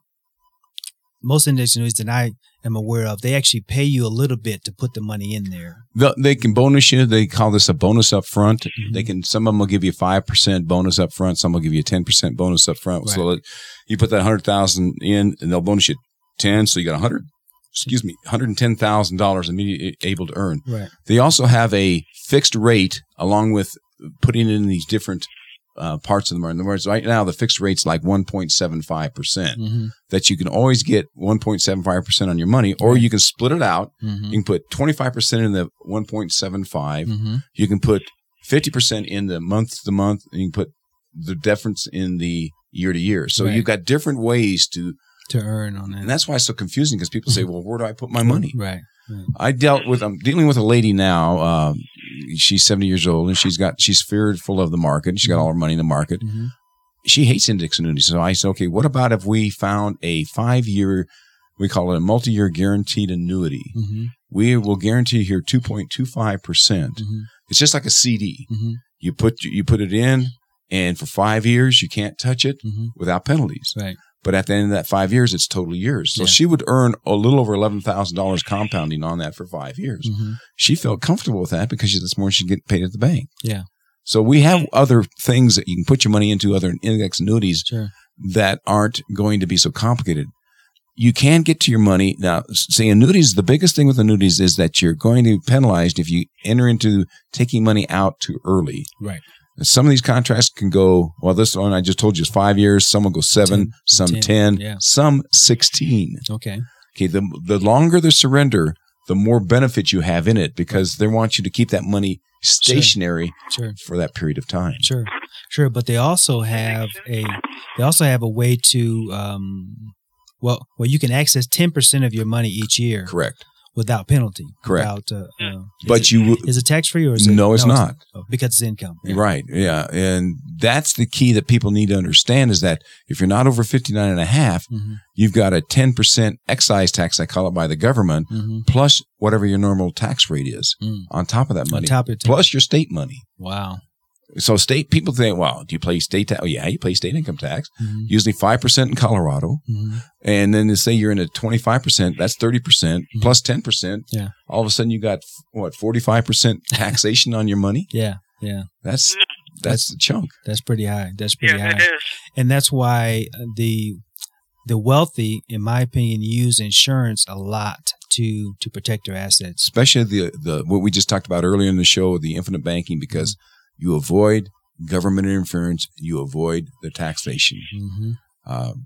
B: most index annuities that I am aware of, they actually pay you a little bit to put the money in there.
D: The, they can bonus you. They call this a bonus up front.
B: Mm-hmm.
D: They can. Some of them will give you five percent bonus up front. Some will give you a ten percent bonus up front. So
B: Right.
D: that you put that hundred thousand in, and they'll bonus you ten. So you got a hundred. Excuse me, one hundred and ten thousand dollars immediately able to earn.
B: Right.
D: They also have a fixed rate along with putting in these different uh, parts of the market. In other words, right now the fixed rate's like one point seven five percent.
B: Mm-hmm.
D: That you can always get one point seven five percent on your money, or you can split it out.
B: Mm-hmm.
D: You can put twenty-five percent in the one point seven five.
B: Mm-hmm.
D: You can put fifty percent in the month to month, and you can put the difference in the year to year. So
B: Right.
D: you've got different ways to,
B: To earn on that.
D: and that's why it's so confusing, because people say, well, where do I put my money?
B: Right. Right.
D: I dealt with, I'm dealing with a lady now. Um, she's seventy years old, and she's got, she's fearful of the market. She's got all her money in the market.
B: Mm-hmm.
D: She hates index annuities. So I said, okay, what about if we found a five year, we call it a multi-year guaranteed annuity.
B: Mm-hmm.
D: We will guarantee here two point two five percent.
B: Mm-hmm.
D: It's just like a C D.
B: Mm-hmm.
D: You put, you put it in, and for five years, you can't touch it
B: Mm-hmm.
D: without penalties.
B: Right.
D: But at the end of that five years, it's totally yours. So
B: Yeah.
D: she would earn a little over eleven thousand dollars compounding on that for five years.
B: Mm-hmm.
D: She felt comfortable with that because she, that's more she get paid at the bank.
B: Yeah.
D: So we have other things that you can put your money into, other index annuities
B: Sure.
D: that aren't going to be so complicated. You can get to your money. Now, say annuities, the biggest thing with annuities is that you're going to be penalized if you enter into taking money out too early.
B: Right.
D: Some of these contracts can go, well, this one I just told you is five years. Some will go seven,
B: ten,
D: some ten,
B: ten, yeah.
D: some sixteen.
B: Okay.
D: Okay. The, the longer the surrender, the more benefit you have in it, because they want you to keep that money stationary
B: Sure.
D: for that period of time.
B: Sure. Sure. But they also have a they also have a way to um well well you can access ten percent of your money each year
D: Correct.
B: without penalty.
D: Correct.
B: Without, uh, uh,
D: But
B: is
D: you-
B: it, is it tax free or is it
D: No, it's not.
B: oh, because it's income. Yeah.
D: Right. Yeah. And that's the key that people need to understand, is that if you're not over fifty-nine and a half,
B: Mm-hmm.
D: you've got a ten percent excise tax, I call it, by the government,
B: Mm-hmm.
D: plus whatever your normal tax rate is
B: Mm.
D: on top of that money,
B: On top of it.
D: plus your state money.
B: Wow.
D: So state people think, well, do you pay state tax? Oh, yeah, you pay state income tax.
B: Mm-hmm.
D: Usually five percent in Colorado.
B: Mm-hmm.
D: And then they say you're in a twenty-five percent, that's thirty percent
B: Mhm.
D: plus ten percent.
B: Yeah.
D: All of a sudden you got, what, forty-five percent taxation on your money?
B: Yeah. Yeah.
D: That's, that's the chunk.
B: That's pretty high. That's pretty
E: Yes,
B: high.
E: it is.
B: And that's why the the wealthy, in my opinion, use insurance a lot to to protect their assets.
D: Especially the, the, what we just talked about earlier in the show, the infinite banking, because you avoid government interference, you avoid the taxation.
B: Mm-hmm.
D: Um,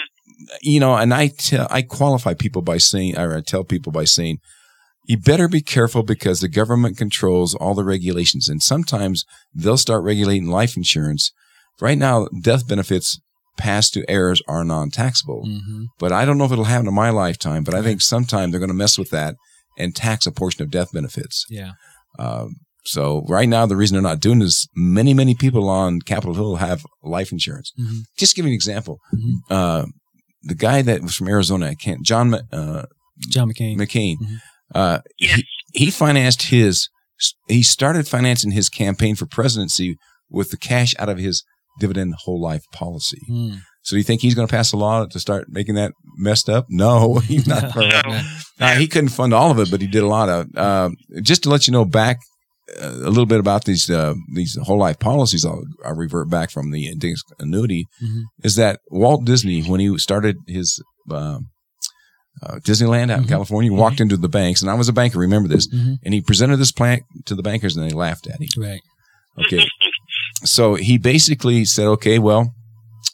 D: you know, and I tell, I qualify people by saying, or I tell people by saying, you better be careful because the government controls all the regulations, and sometimes they'll start regulating life insurance. Right now, death benefits passed to heirs are non-taxable,
B: Mm-hmm.
D: but I don't know if it'll happen in my lifetime, but I think sometime they're going to mess with that and tax a portion of death benefits.
B: Yeah.
D: Um, so right now, the reason they're not doing this, many, many people on Capitol Hill have life insurance.
B: Mm-hmm.
D: Just give you an example.
B: Mhm.
D: Uh, the guy that was from Arizona, I can't, John uh,
B: John McCain.
D: McCain,
B: Mhm.
D: uh,
E: Yes.
D: he, he financed his, he started financing his campaign for presidency with the cash out of his dividend whole life policy.
B: Mm.
D: So do you think he's going to pass a law to start making that messed up? No, he's not.
E: No.
D: Uh, he couldn't fund all of it, but he did a lot of. Uh, just to let you know, back uh, a little bit about these uh, these whole life policies. I'll, I'll revert back from the index annuity.
B: Mhm.
D: Is that Walt Disney, when he started his uh, uh, Disneyland out in
B: Mhm.
D: California, he walked into the banks, and I was a banker. Remember this?
B: Mhm.
D: And he presented this plan to the bankers, and they laughed at him.
B: Right.
D: Okay, so he basically said, "Okay, well."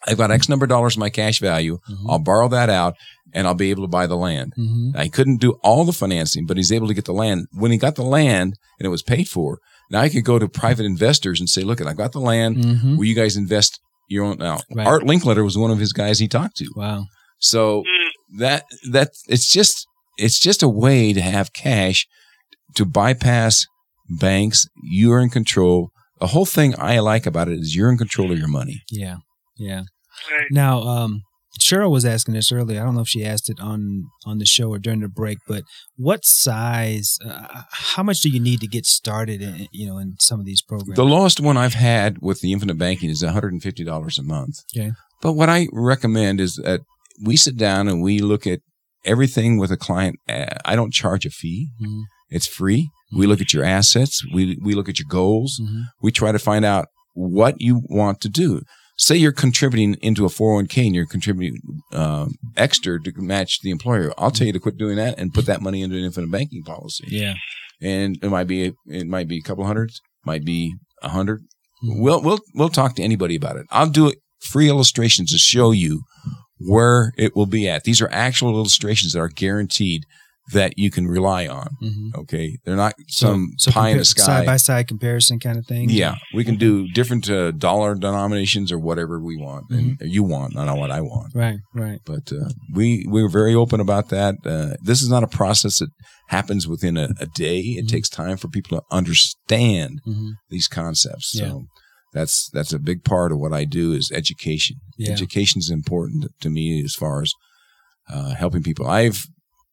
D: I've got X number of dollars in my cash value.
B: Mm-hmm.
D: I'll borrow that out and I'll be able to buy the land.
B: Mm-hmm.
D: I couldn't do all the financing, but he's able to get the land. When he got the land and it was paid for, now I could go to private investors and say, look, I got the land.
B: Mm-hmm.
D: Will you guys invest your own? Now,
B: Right.
D: Art Linkletter was one of his guys he talked to.
B: Wow.
D: So that, that it's just, it's just a way to have cash to bypass banks. You're in control. The whole thing I like about it is you're in control of your money.
B: Yeah. Yeah.
E: Right.
B: Now, um, Cheryl was asking this earlier. I don't know if she asked it on, on the show or during the break, but what size, uh, how much do you need to get started in, you know, in some of these programs?
D: The lowest one I've had with the infinite banking is one hundred fifty dollars a month.
B: Okay.
D: But what I recommend is that we sit down and we look at everything with a client. I don't charge a fee.
B: Mm-hmm.
D: It's free. We look at your assets. We we look at your goals.
B: Mm-hmm.
D: We try to find out what you want to do. Say you're contributing into a four oh one k and you're contributing um, extra to match the employer. I'll tell you to quit doing that and put that money into an infinite banking policy.
B: Yeah.
D: And it might be it might be a couple hundreds, might be a hundred.
B: Mm-hmm.
D: We'll we'll we'll talk to anybody about it. I'll do it free illustrations to show you where it will be at. These are actual illustrations that are guaranteed that you can rely on.
B: Mm-hmm.
D: Okay, they're not some
B: so
D: pie in
B: compare-
D: the sky.
B: side by side comparison kind of thing.
D: Yeah, we can do different uh, dollar denominations or whatever we want, and
B: Mm-hmm.
D: or you want, not what I want.
B: Right. Right.
D: But uh, we we're very open about that. Uh, this is not a process that happens within a, a day. It
B: Mm-hmm.
D: takes time for people to understand
B: Mm-hmm.
D: these concepts.
B: Yeah.
D: So that's that's a big part of what I do is education.
B: Yeah.
D: Education is important to me as far as uh, helping people. I've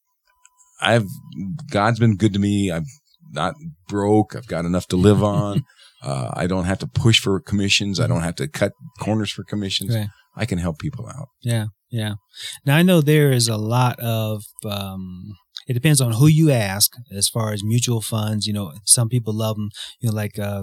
D: I've God's been good to me. I'm not broke. I've got enough to live on. uh, I don't have to push for commissions. I don't have to cut corners for commissions.
B: Right.
D: I can help people out.
B: Yeah. Yeah. Now I know there is a lot of, um, it depends on who you ask as far as mutual funds. You know, some people love them, you know, like, uh,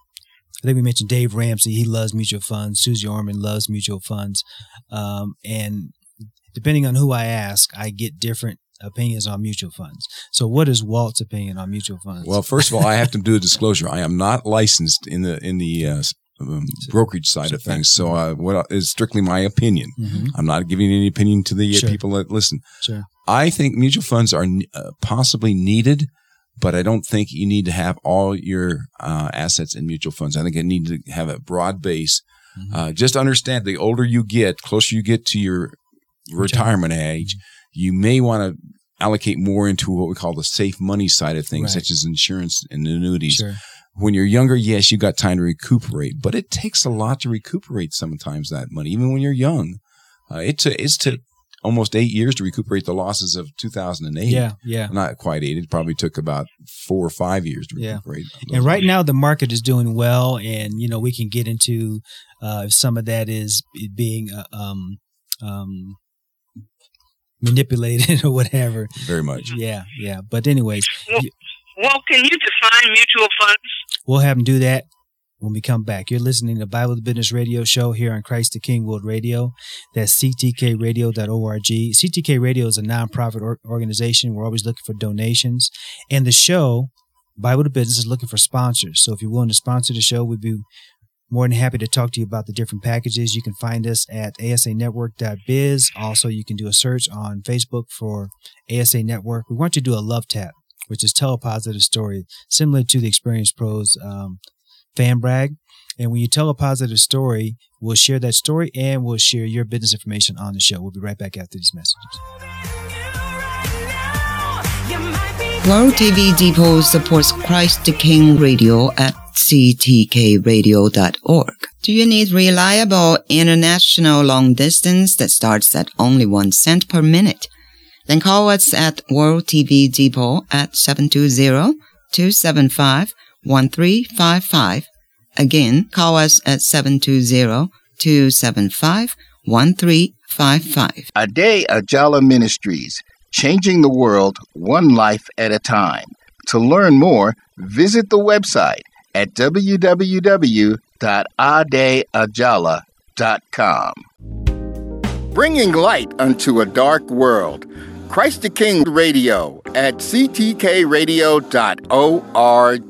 B: I think we mentioned Dave Ramsey. He loves mutual funds. Susie Orman loves mutual funds. Um, and depending on who I ask, I get different opinions on mutual funds. So what is Walt's opinion on mutual funds?
D: Well, first of all, I have to do a disclosure. I am not licensed in the in the uh, um, brokerage side of things. So uh, what is strictly my opinion.
B: Mhm.
D: I'm not giving any opinion to the uh,
B: Sure.
D: people that listen.
B: Sure.
D: I think mutual funds are uh, possibly needed, but I don't think you need to have all your uh, assets in mutual funds. I think you need to have a broad base.
B: Mhm.
D: Uh, just understand the older you get, closer you get to your retirement age, you may want to allocate more into what we call the safe money side of things,
B: Right.
D: such as insurance and annuities.
B: Sure.
D: When you're younger, yes, you got time to recuperate, but it takes a lot to recuperate sometimes that money, even when you're young. Uh, it, t- it's took almost eight years to recuperate the losses of two thousand eight.
B: Yeah. Yeah.
D: Not quite eight. It probably took about four or five years to
B: Yeah.
D: recuperate.
B: And right now the market is doing well, and you know we can get into uh, if some of that is being uh, um, um, manipulated or whatever.
D: Very much.
B: Yeah, yeah. But anyways,
E: Well,
B: you-
E: well, can you define mutual funds?
B: we'll have them do that when we come back. You're listening to Bible the Business Radio Show here on Christ the King World Radio. That's c t k radio dot org. C T K Radio is a nonprofit or- organization. We're always looking for donations. And the show, Bible the Business, is looking for sponsors. So if you're willing to sponsor the show, we'd be more than happy to talk to you about the different packages. You can find us at a s a network dot biz. Also, you can do a search on Facebook for A S A Network. We want you to do a love tap, which is tell a positive story, similar to the Experience Pros um, fan brag. And when you tell a positive story, we'll share that story and we'll share your business information on the show. We'll be right back after these messages.
G: World T V Depot supports Christ the King Radio at c t k radio dot org. Do you need reliable international long distance that starts at only one cent per minute? Then call us at World T V Depot at seven two zero, two seven five, one three five five. Again, call us at seven two zero, two seven five, one three five five.
A: Ade Ajala Ministries, changing the world one life at a time. To learn more, visit the website at w w w dot ade ajala dot com. Bringing light unto a dark world. Christ the King Radio at c t k radio dot org.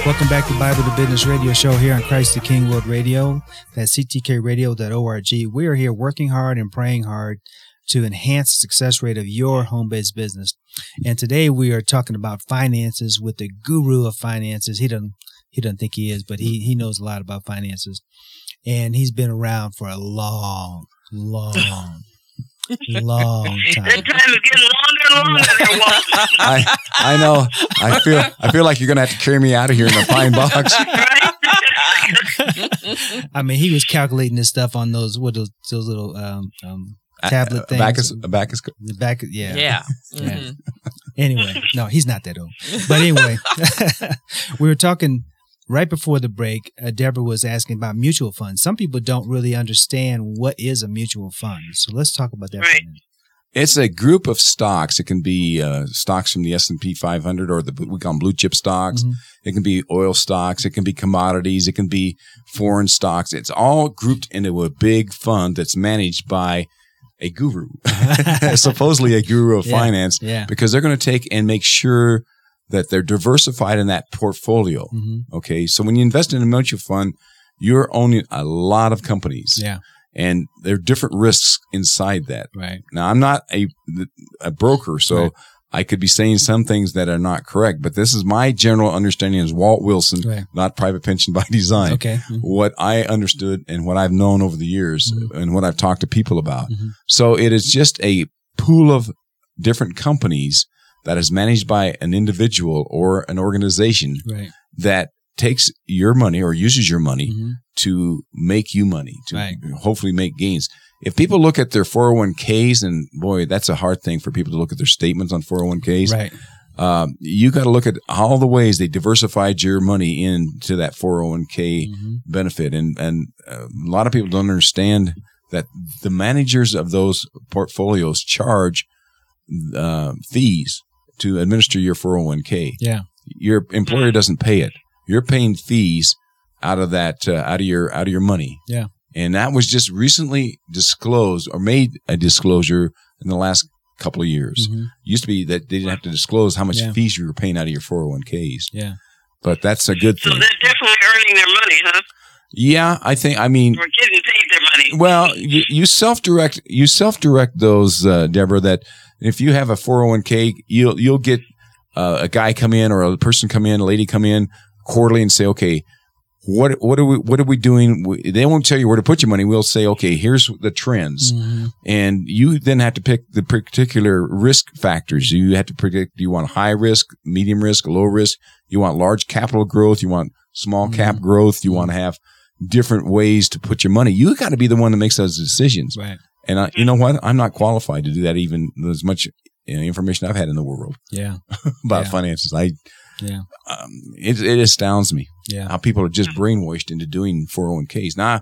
B: Welcome back to Bible to Business Radio Show here on Christ the King World Radio. That's C T K radio dot org. We are here working hard and praying hard to enhance the success rate of your home-based business. And today we are talking about finances with the guru of finances. He doesn't he doesn't think he is, but he he knows a lot about finances. And he's been around for a long, long, long time.
E: That time is getting longer and longer there, Walt.
D: I I know. I feel I feel like you're gonna have to carry me out of here in a pine box.
B: I mean, he was calculating this stuff on those what those those little um, um tablet things.
D: Abacus, abacus.
B: The back, yeah,
C: Yeah.
B: yeah.
C: Mhm.
B: Anyway, no, he's not that old. But anyway, we were talking right before the break. Uh, Deborah was asking about mutual funds. Some people don't really understand what is a mutual fund. So let's talk about that.
E: Right.
B: For a minute.
D: It's a group of stocks. It can be uh, stocks from the S and P five hundred, or the we call them blue chip stocks.
B: Mhm.
D: It can be oil stocks. It can be commodities. It can be foreign stocks. It's all grouped into a big fund that's managed by a guru, supposedly a guru of
B: Yeah,
D: finance,
B: yeah.
D: because they're going to take and make sure that they're diversified in that portfolio.
B: Mhm.
D: Okay. So when you invest in a mutual fund, you're owning a lot of companies.
B: Yeah.
D: And there are different risks inside that.
B: Right.
D: Now, I'm not a a broker, so
B: Right.
D: I could be saying some things that are not correct, but this is my general understanding as Walt Wilson,
B: Right.
D: not Private Pension by Design.
B: Okay. Mhm.
D: What I understood and what I've known over the years
B: Mhm.
D: and what I've talked to people about.
B: Mhm.
D: So it is just a pool of different companies that is managed by an individual or an organization
B: Right.
D: that takes your money or uses your money
B: Mhm.
D: to make you money, to
B: Right.
D: hopefully make gains. If people look at their four oh one k's, and boy, that's a hard thing for people to look at their statements on four oh one k's.
B: Right.
D: Um, you got to look at all the ways they diversified your money into that four oh one k
B: Mhm.
D: benefit. And, and uh, a lot of people don't understand that the managers of those portfolios charge uh, fees to administer your four oh one k.
B: Yeah.
D: Your employer doesn't pay it. You're paying fees out of that, uh, out of your, out of your money.
B: Yeah.
D: And that was just recently disclosed or made a disclosure in the last couple of years.
B: Mhm.
D: Used to be that they didn't have to disclose how much
B: Yeah.
D: fees you were paying out of your four oh one k's.
B: Yeah.
D: But that's a good
E: So
D: thing.
E: they're definitely earning their money, huh?
D: Yeah, I think, I mean,
E: Or getting paid their money.
D: well, you, you self-direct, you self-direct those, uh, Deborah, that if you have a four oh one k, you'll, you'll get uh, a guy come in or a person come in, a lady come in quarterly and say, okay, what, what are we, what are we doing? We- They won't tell you where to put your money. We'll say, okay, here's the trends.
B: Mhm.
D: And you then have to pick the particular risk factors. You have to predict, do you want high risk, medium risk, low risk? You want large capital growth? You want small cap
B: Mhm.
D: growth? You want to have different ways to put your money. You got to be the one that makes those decisions.
B: Right.
D: And I, you know what? I'm not qualified to do that, even as much you know, information I've had in the world
B: Yeah.
D: about
B: Yeah.
D: finances. I,
B: Yeah.
D: um, it, it astounds me
B: Yeah.
D: how people are just brainwashed into doing four oh one k's. Now,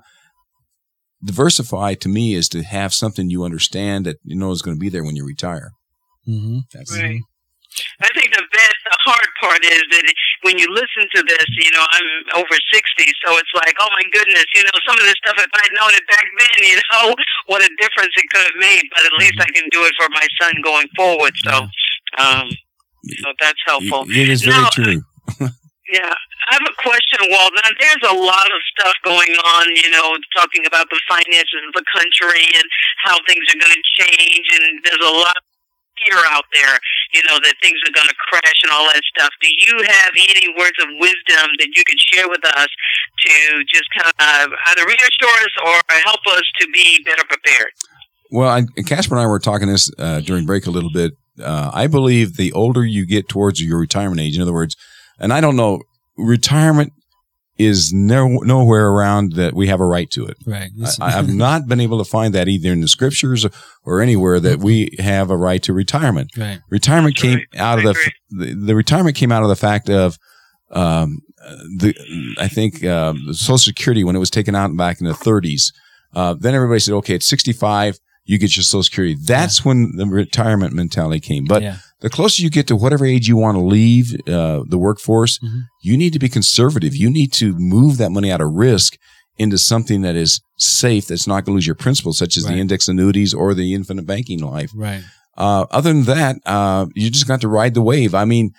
D: diversify to me is to have something you understand that you know is going to be there when you retire.
B: Mm-hmm.
D: That's
E: Right. I think the bad, the hard part is that when you listen to this, you know, I'm over sixty, so it's like, oh my goodness, you know, some of this stuff, if I'd known it back then, you know, what a difference it could have made. But at least I can do it for my son going forward. So, um, so that's helpful.
D: It is very
E: Now,
D: true.
E: Yeah. I have a question, Walt. Now, there's a lot of stuff going on, you know, talking about the finances of the country and how things are going to change. And there's a lot of fear out there, you know, that things are going to crash and all that stuff. Do you have any words of wisdom that you could share with us to just kind of either reassure us or help us to be better prepared?
D: Well, I, Casper and I were talking this uh, during break a little bit. Uh, I believe the older you get towards your retirement age, in other words, and I don't know, retirement is no, nowhere around that we have a right to it.
B: Right.
D: I, I've not been able to find that either in the scriptures or anywhere that we have a right to retirement.
B: Right.
D: Retirement came
E: Right.
D: out of
E: I
D: the, f- the the retirement came out of the fact of um, the I think uh, Social Security when it was taken out back in the thirties. Uh, then everybody said, okay, at sixty-five, you get your Social Security. That's when the retirement mentality came. But
B: Yeah.
D: the closer you get to whatever age you want to leave uh, the workforce,
B: Mhm.
D: you need to be conservative. You need to move that money out of risk into something that is safe, that's not going to lose your principles, such as
B: Right.
D: the index annuities or the infinite banking life.
B: Right.
D: Uh, other than that, uh, you just got to ride the wave. I mean,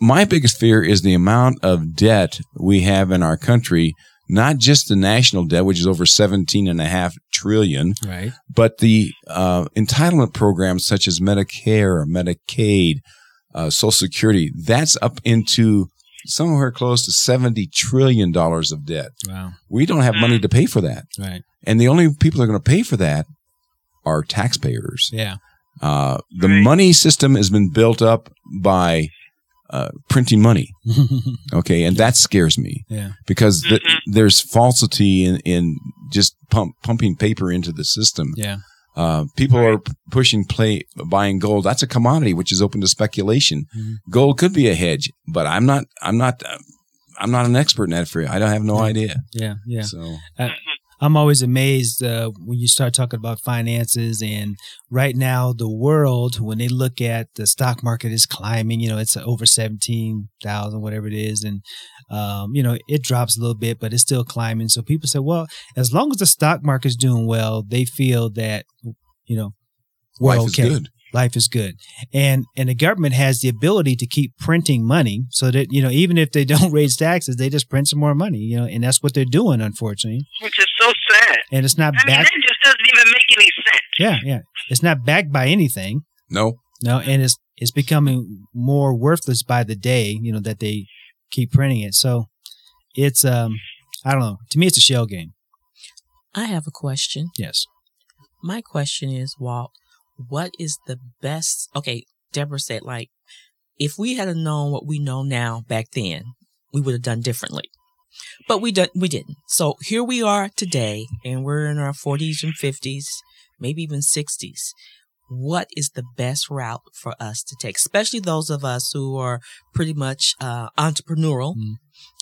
D: my biggest fear is the amount of debt we have in our country, not just the national debt, which is over seventeen and a half trillion,
B: Right.
D: but the uh, entitlement programs such as Medicare, Medicaid, uh, Social Security. That's up into somewhere close to seventy trillion dollars of debt.
B: Wow.
D: We don't have money to pay for that.
B: Right.
D: And the only people that are going to pay for that are taxpayers.
B: Yeah.
D: Uh, the
E: Right.
D: money system has been built up by uh, printing money. Okay. And that scares me
B: Yeah.
D: because th-
E: Mhm.
D: there's falsity in, in just pump, pumping paper into the system.
B: Yeah.
D: Uh, people are p- pushing play, buying gold. That's a commodity which is open to speculation.
B: Mhm.
D: Gold could be a hedge, but I'm not, I'm not, uh, I'm not an expert in that for you. I don't have no
B: Yeah.
D: idea.
B: Yeah. Yeah.
D: So
B: I'm always amazed uh, when you start talking about finances. And right now, the world, when they look at the stock market is climbing, you know, it's over seventeen thousand, whatever it is. And, um, you know, it drops a little bit, but it's still climbing. So people say, well, as long as the stock market's doing well, they feel that, you know, we're
D: life
B: okay.
D: is good.
B: Life is good. And and the government has the ability to keep printing money so that, you know, even if they don't raise taxes, they just print some more money, you know, and that's what they're doing, unfortunately.
E: Which is so sad.
B: And it's not
E: I mean,
B: backed.
E: that just doesn't even make any sense.
B: Yeah, yeah. It's not backed by anything.
D: No.
B: No, and it's it's becoming more worthless by the day, you know, that they keep printing it. So it's um I don't know. To me it's a shell game.
C: I have a question.
B: Yes.
C: My question is, Walt, what is the best? Okay, Deborah said, like, if we had known what we know now back then, we would have done differently. But we did, we didn't. So here we are today, and we're in our forties and fifties, maybe even sixties. What is the best route for us to take, especially those of us who are pretty much uh, entrepreneurial,
B: Mm.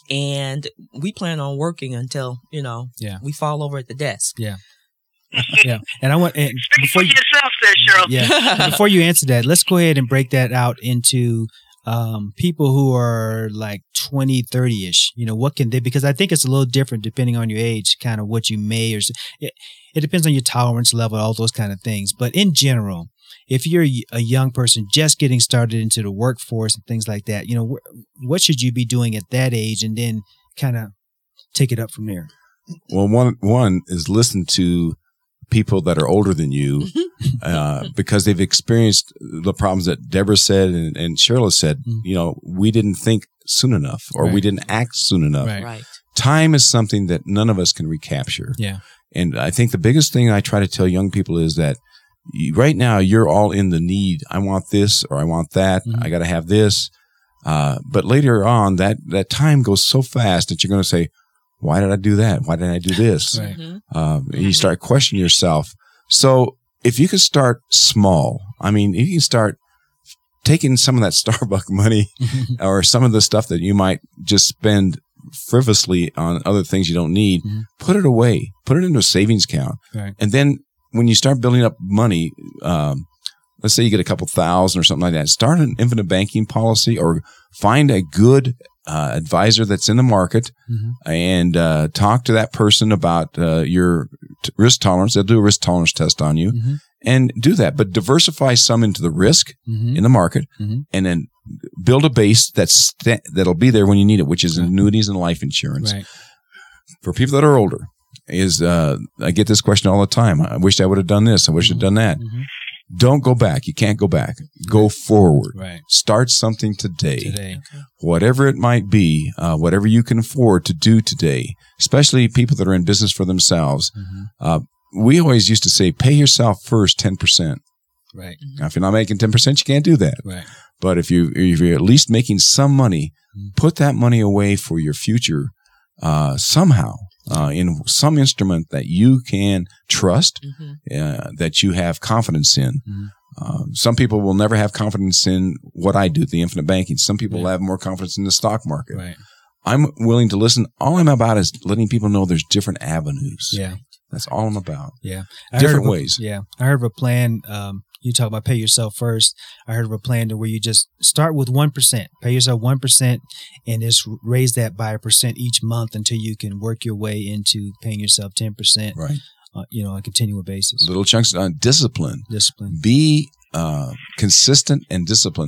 C: and we plan on working until, you know,
B: Yeah.
C: we fall over at the desk.
B: Yeah. Yeah. And I want and
E: Speak
B: before
E: for
B: you
E: yourself there, Cheryl.
B: Yeah. And before you answer that, let's go ahead and break that out into um, people who are like twenty, thirty-ish. You know, what can they, because I think it's a little different depending on your age, kind of what you may, or it, it depends on your tolerance level, all those kind of things. But in general, if you're a young person just getting started into the workforce and things like that, you know, wh- what should you be doing at that age, and then kind of take it up from there?
D: Well, one, one is listen to people that are older than you, uh, because they've experienced the problems that Deborah said and, and Cheryl said.
B: Mm.
D: You know, we didn't think soon enough, or we
B: Right.
D: didn't act soon enough.
B: Right.
C: Right.
D: Time is something that none of us can recapture.
B: Yeah.
D: And I think the biggest thing I try to tell young people is that you, right now you're all in the need. I want this, or I want that.
B: Mhm.
D: I got to have this. Uh, but later on, that, that time goes so fast that you're going to say, why did I do that? Why did I do this?
B: Right.
C: Mhm.
D: Um, and you start questioning yourself. So if you can start small, I mean, you can start taking some of that Starbucks money or some of the stuff that you might just spend frivolously on other things you don't need,
B: Mhm.
D: put it away, put it into a savings account.
B: Right.
D: And then when you start building up money, um, let's say you get a couple thousand or something like that, start an infinite banking policy, or find a good uh, advisor that's in the market,
B: Mhm.
D: and uh, talk to that person about uh, your t- risk tolerance. They'll do a risk tolerance test on you,
B: Mhm.
D: and do that. But diversify some into the risk
B: Mhm.
D: in the market,
B: Mhm.
D: and then build a base that's sta- that'll be there when you need it, which is annuities and life insurance.
B: Right.
D: For people that are older, is uh, I get this question all the time. I wish I would have done this. I wish I'd done that.
B: Mhm.
D: Don't go back. You can't go back. Go forward.
B: Right.
D: Start something today.
B: Today.
D: Whatever it might be, uh, whatever you can afford to do today, especially people that are in business for themselves.
B: Mhm.
D: Uh, we always used to say, pay yourself first ten percent.
B: Right.
D: Now, if you're not making ten percent, you can't do that.
B: Right.
D: But if, you, if you're at least making some money,
B: Mm.
D: put that money away for your future uh, somehow, uh, in some instrument that you can trust,
C: Mhm.
D: uh, that you have confidence in.
B: Mhm.
D: Um, some people will never have confidence in what I do, the infinite banking. Some people
B: Yeah.
D: have more confidence in the stock market.
B: Right.
D: I'm willing to listen. All I'm about is letting people know there's different avenues.
B: Yeah.
D: That's all I'm about.
B: Yeah. I
D: Different
B: heard of a-
D: ways.
B: Yeah. I heard of a plan. Um, you talk about pay yourself first. I heard of a plan to where you just start with one percent, pay yourself one percent, and just raise that by a percent each month until you can work your way into paying yourself ten percent,
D: Right.
B: uh, you know, on a continual basis.
D: Little chunks on discipline.
B: Discipline.
D: Be uh, consistent and disciplined.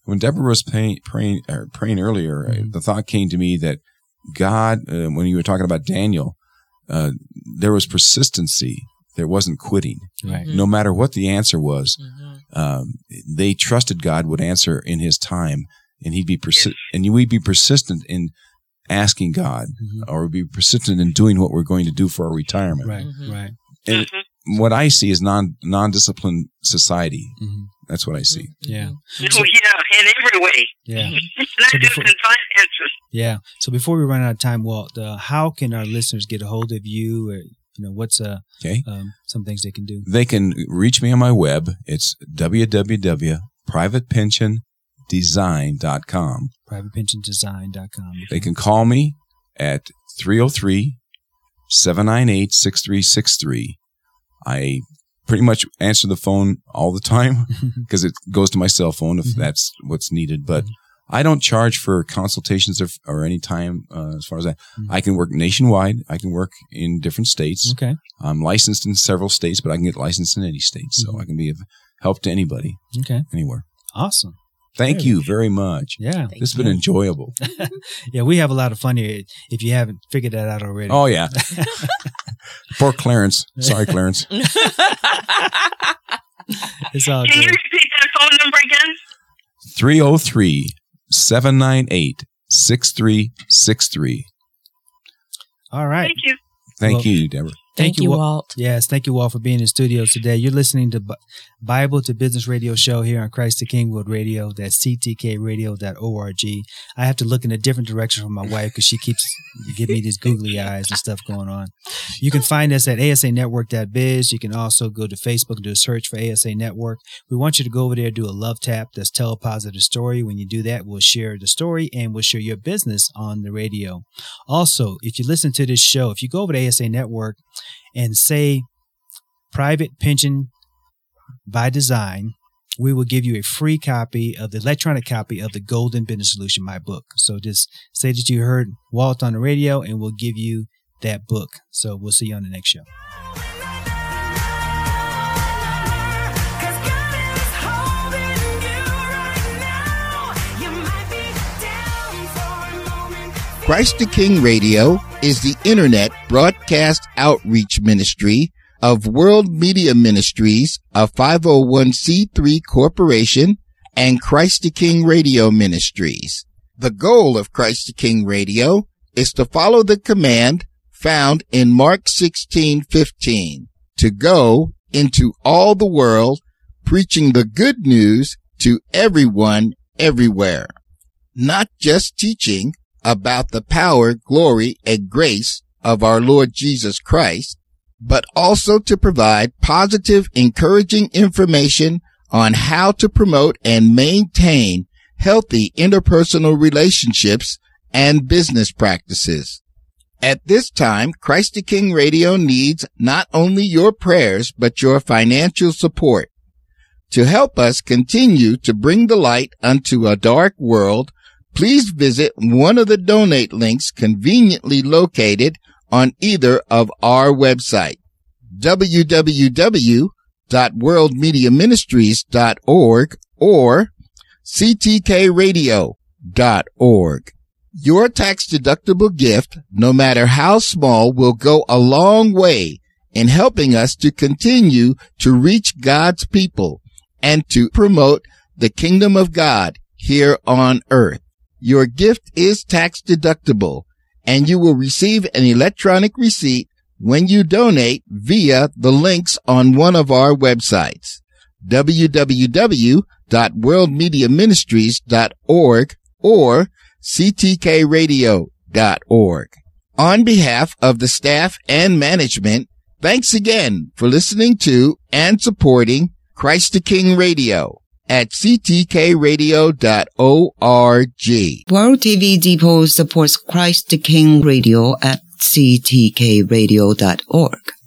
D: when Deborah was praying, praying, uh, praying earlier, uh, the thought came to me that God, uh, when you were talking about Daniel, uh, there was persistency. There wasn't quitting.
B: Right.
D: No matter what the answer was,
C: Mm-hmm.
D: um, they trusted God would answer in His time, and He'd be persi- and we'd be persistent in asking God,
B: Mhm.
D: or we'd be persistent in doing what we're going to do for our retirement.
B: Right.
C: Mhm.
B: Right.
D: And
E: Mhm.
D: what I see is non non-disciplined society.
B: hmm
D: That's what I see.
B: Yeah.
E: Oh, yeah, in every way.
B: Yeah.
E: Not
B: So
E: just
B: before-
E: in finances.
B: Yeah. So before we run out of time, Walt, uh, how can our listeners get a hold of you? Or, you know, what's uh,
D: Okay.
B: um, some things they can do?
D: They can reach me on my web. It's w w w dot private pension design dot com.
B: private pension design dot com.
D: They can call me at three oh three, seven nine eight, six three six three. I pretty much answer the phone all the time because it goes to my cell phone if
B: Mhm.
D: that's what's needed. But I don't charge for consultations or, or any time uh, as far as that.
B: Mhm.
D: I can work nationwide. I can work in different states.
B: Okay.
D: I'm licensed in several states, but I can get licensed in any state. So
B: Mhm.
D: I can be of help to anybody,
B: Okay.
D: anywhere.
B: Awesome.
D: Thank
B: Very
D: you very much.
B: Yeah.
D: This has been enjoyable.
B: Yeah. We have a lot of fun here if you haven't figured that out already.
D: Oh, yeah. Poor Clarence. Sorry, Clarence.
B: It's all
E: Can you
B: good.
E: repeat that phone number again?
D: three oh three, seven nine eight, six three six three.
B: All right.
E: Thank you.
D: Thank
B: Well,
D: you, Deborah.
C: Thank you,
B: Walt.
C: Walt.
B: Yes, thank you all for being in the studio today. You're listening to B- Bible to Business Radio show here on Christ the King World Radio. That's c t k radio dot org. I have to look in a different direction from my wife because she keeps giving me these googly eyes and stuff going on. You can find us at a s a network dot biz. You can also go to Facebook and do a search for A S A Network. We want you to go over there, do a love tap. That's tell a positive story. When you do that, we'll share the story and we'll share your business on the radio. Also, if you listen to this show, if you go over to A S A Network and say private pension by design, we will give you a free copy of the electronic copy of the Golden Business Solution, my book. So just say that you heard Walt on the radio and we'll give you that book. So we'll see you on the next show.
A: Christ the King Radio is the internet broadcast outreach ministry of World Media Ministries, a five oh one c three corporation, and Christ the King Radio Ministries. The goal of Christ the King Radio is to follow the command found in Mark sixteen fifteen, to go into all the world, preaching the good news to everyone, everywhere. Not just teaching about the power, glory, and grace of our Lord Jesus Christ, but also to provide positive, encouraging information on how to promote and maintain healthy interpersonal relationships and business practices. At this time, Christ the King Radio needs not only your prayers, but your financial support. To help us continue to bring the light unto a dark world, please visit one of the donate links conveniently located on either of our websites, w w w dot world media ministries dot org or c t k radio dot org. Your tax-deductible gift, no matter how small, will go a long way in helping us to continue to reach God's people and to promote the kingdom of God here on earth. Your gift is tax-deductible, and you will receive an electronic receipt when you donate via the links on one of our websites, w w w dot world media ministries dot org or c t k radio dot org. On behalf of the staff and management, thanks again for listening to and supporting Christ the King Radio at c t k radio dot org.
G: World T V Depot supports Christ the King Radio at c t k radio dot org.